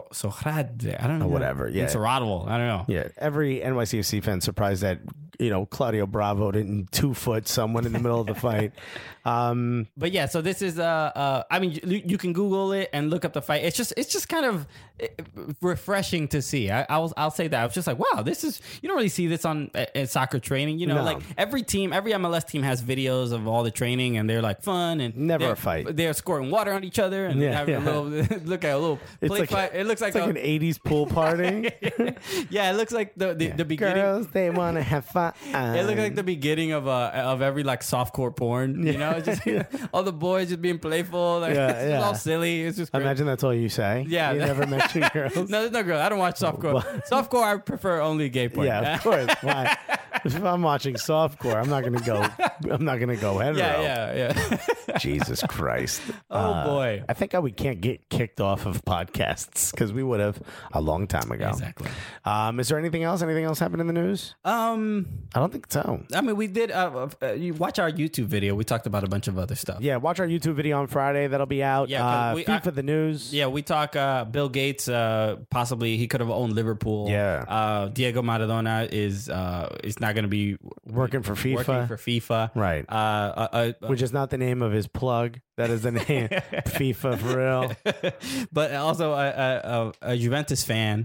I don't know. whatever, yeah. Insaurralde. I don't know. Yeah, every NYCFC fan surprised that Claudio Bravo didn't 2-foot someone in the middle of the fight. But yeah, so this is I mean, you can Google it and look up the fight. It's just kind of refreshing to see. I'll say that. I was just like, wow, this is, you don't really see this on soccer training. No. Like every MLS team has videos of all the training and they're like fun and Never they're- a fight. They're squirting water on each other and Yeah, having yeah. a little look at a little play fight. It looks like it's like an 80s pool party. yeah, it looks like the beginning. Girls, they want to have fun. It looked like the beginning of every like softcore porn, you know, it's just all the boys just being playful, like Yeah, it's just yeah. all silly. It's just great. Imagine that's all you say. Yeah. You never mention girls. No, there's no girl. I don't watch softcore. Softcore, I prefer only gay porn. Yeah, of course. Why? If I'm watching softcore, I'm not gonna go hetero. yeah. Jesus Christ. Oh, boy. I think we can't get kicked off of podcasts because we would have a long time ago. Exactly. Is there anything else? Anything else happened in the news? I don't think so. I mean, we did. You watch our YouTube video. We talked about a bunch of other stuff. Yeah, watch our YouTube video on Friday. That'll be out. Yeah, 'cause FIFA the news. Yeah, we talk Bill Gates, possibly he could have owned Liverpool. Yeah. Diego Maradona is not going to be Working for FIFA. Working for FIFA. Right. Which is not the name of his plug. That is the name. FIFA for real. But also a Juventus fan.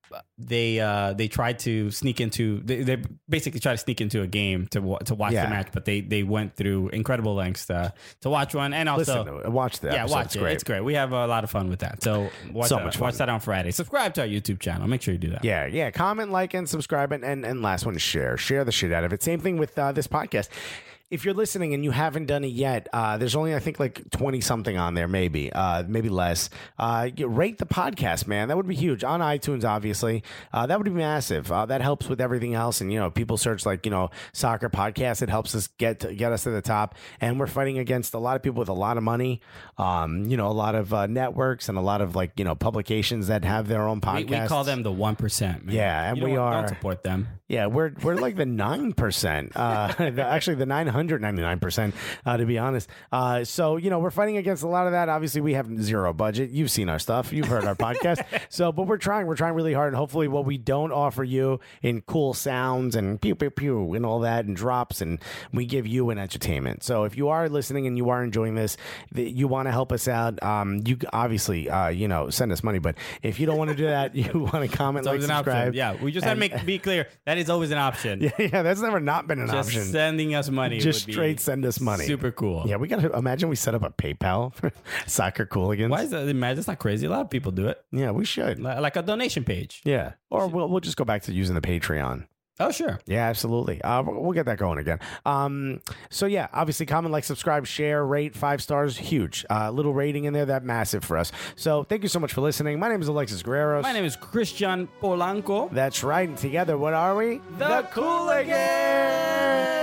They tried to sneak into. They basically tried to sneak into a game to watch Yeah. the match, but they went through incredible lengths to watch one, and also Listen to it. Watch the yeah, episode. watch It's it. great. It's great. We have a lot of fun with that. So watch So that. much fun. Watch that on Friday. Subscribe to our YouTube channel. Make sure you do that. Yeah. Comment, like, and subscribe. And last one, share. Share the shit out of it. Same thing with this podcast. If you're listening and you haven't done it yet, there's only, I think, like 20 something on there, maybe less. Rate the podcast, man. That would be huge. On iTunes, obviously. That would be massive. That helps with everything else. And, people search like, soccer podcast. It helps us get us to the top. And we're fighting against a lot of people with a lot of money. A lot of networks and a lot of like, publications that have their own podcasts. We call them the 1%. Man. Yeah, and Don't support them. Yeah, we're like the 9%. Actually, the 999%, to be honest. So, we're fighting against a lot of that. Obviously, we have zero budget. You've seen our stuff. You've heard our podcast. So, but we're trying really hard. And hopefully what we don't offer you in cool sounds and pew, pew, pew and all that and drops, and we give you an entertainment. So if you are listening and you are enjoying this, you want to help us out, you obviously, send us money. But if you don't want to do that, you want to comment, like, subscribe. Yeah, we just had to be clear. That is always an option. Yeah, that's never not been an Just option. sending us money. Just would be straight send us money. Super cool. Yeah, we got to imagine we set up a PayPal for soccer cooligans. Why is that? Man, that's not crazy. A lot of people do it. Yeah, we should. Like a donation page. Yeah, or we'll just go back to using the Patreon. Oh, sure. Yeah, absolutely. We'll get that going again. So yeah, obviously comment, like, subscribe, share, rate, 5 stars, huge. Little rating in there, that massive for us. So thank you so much for listening. My name is Alexis Guerreros. My name is Christian Polanco. That's right. And together, what are we? The Cooligans!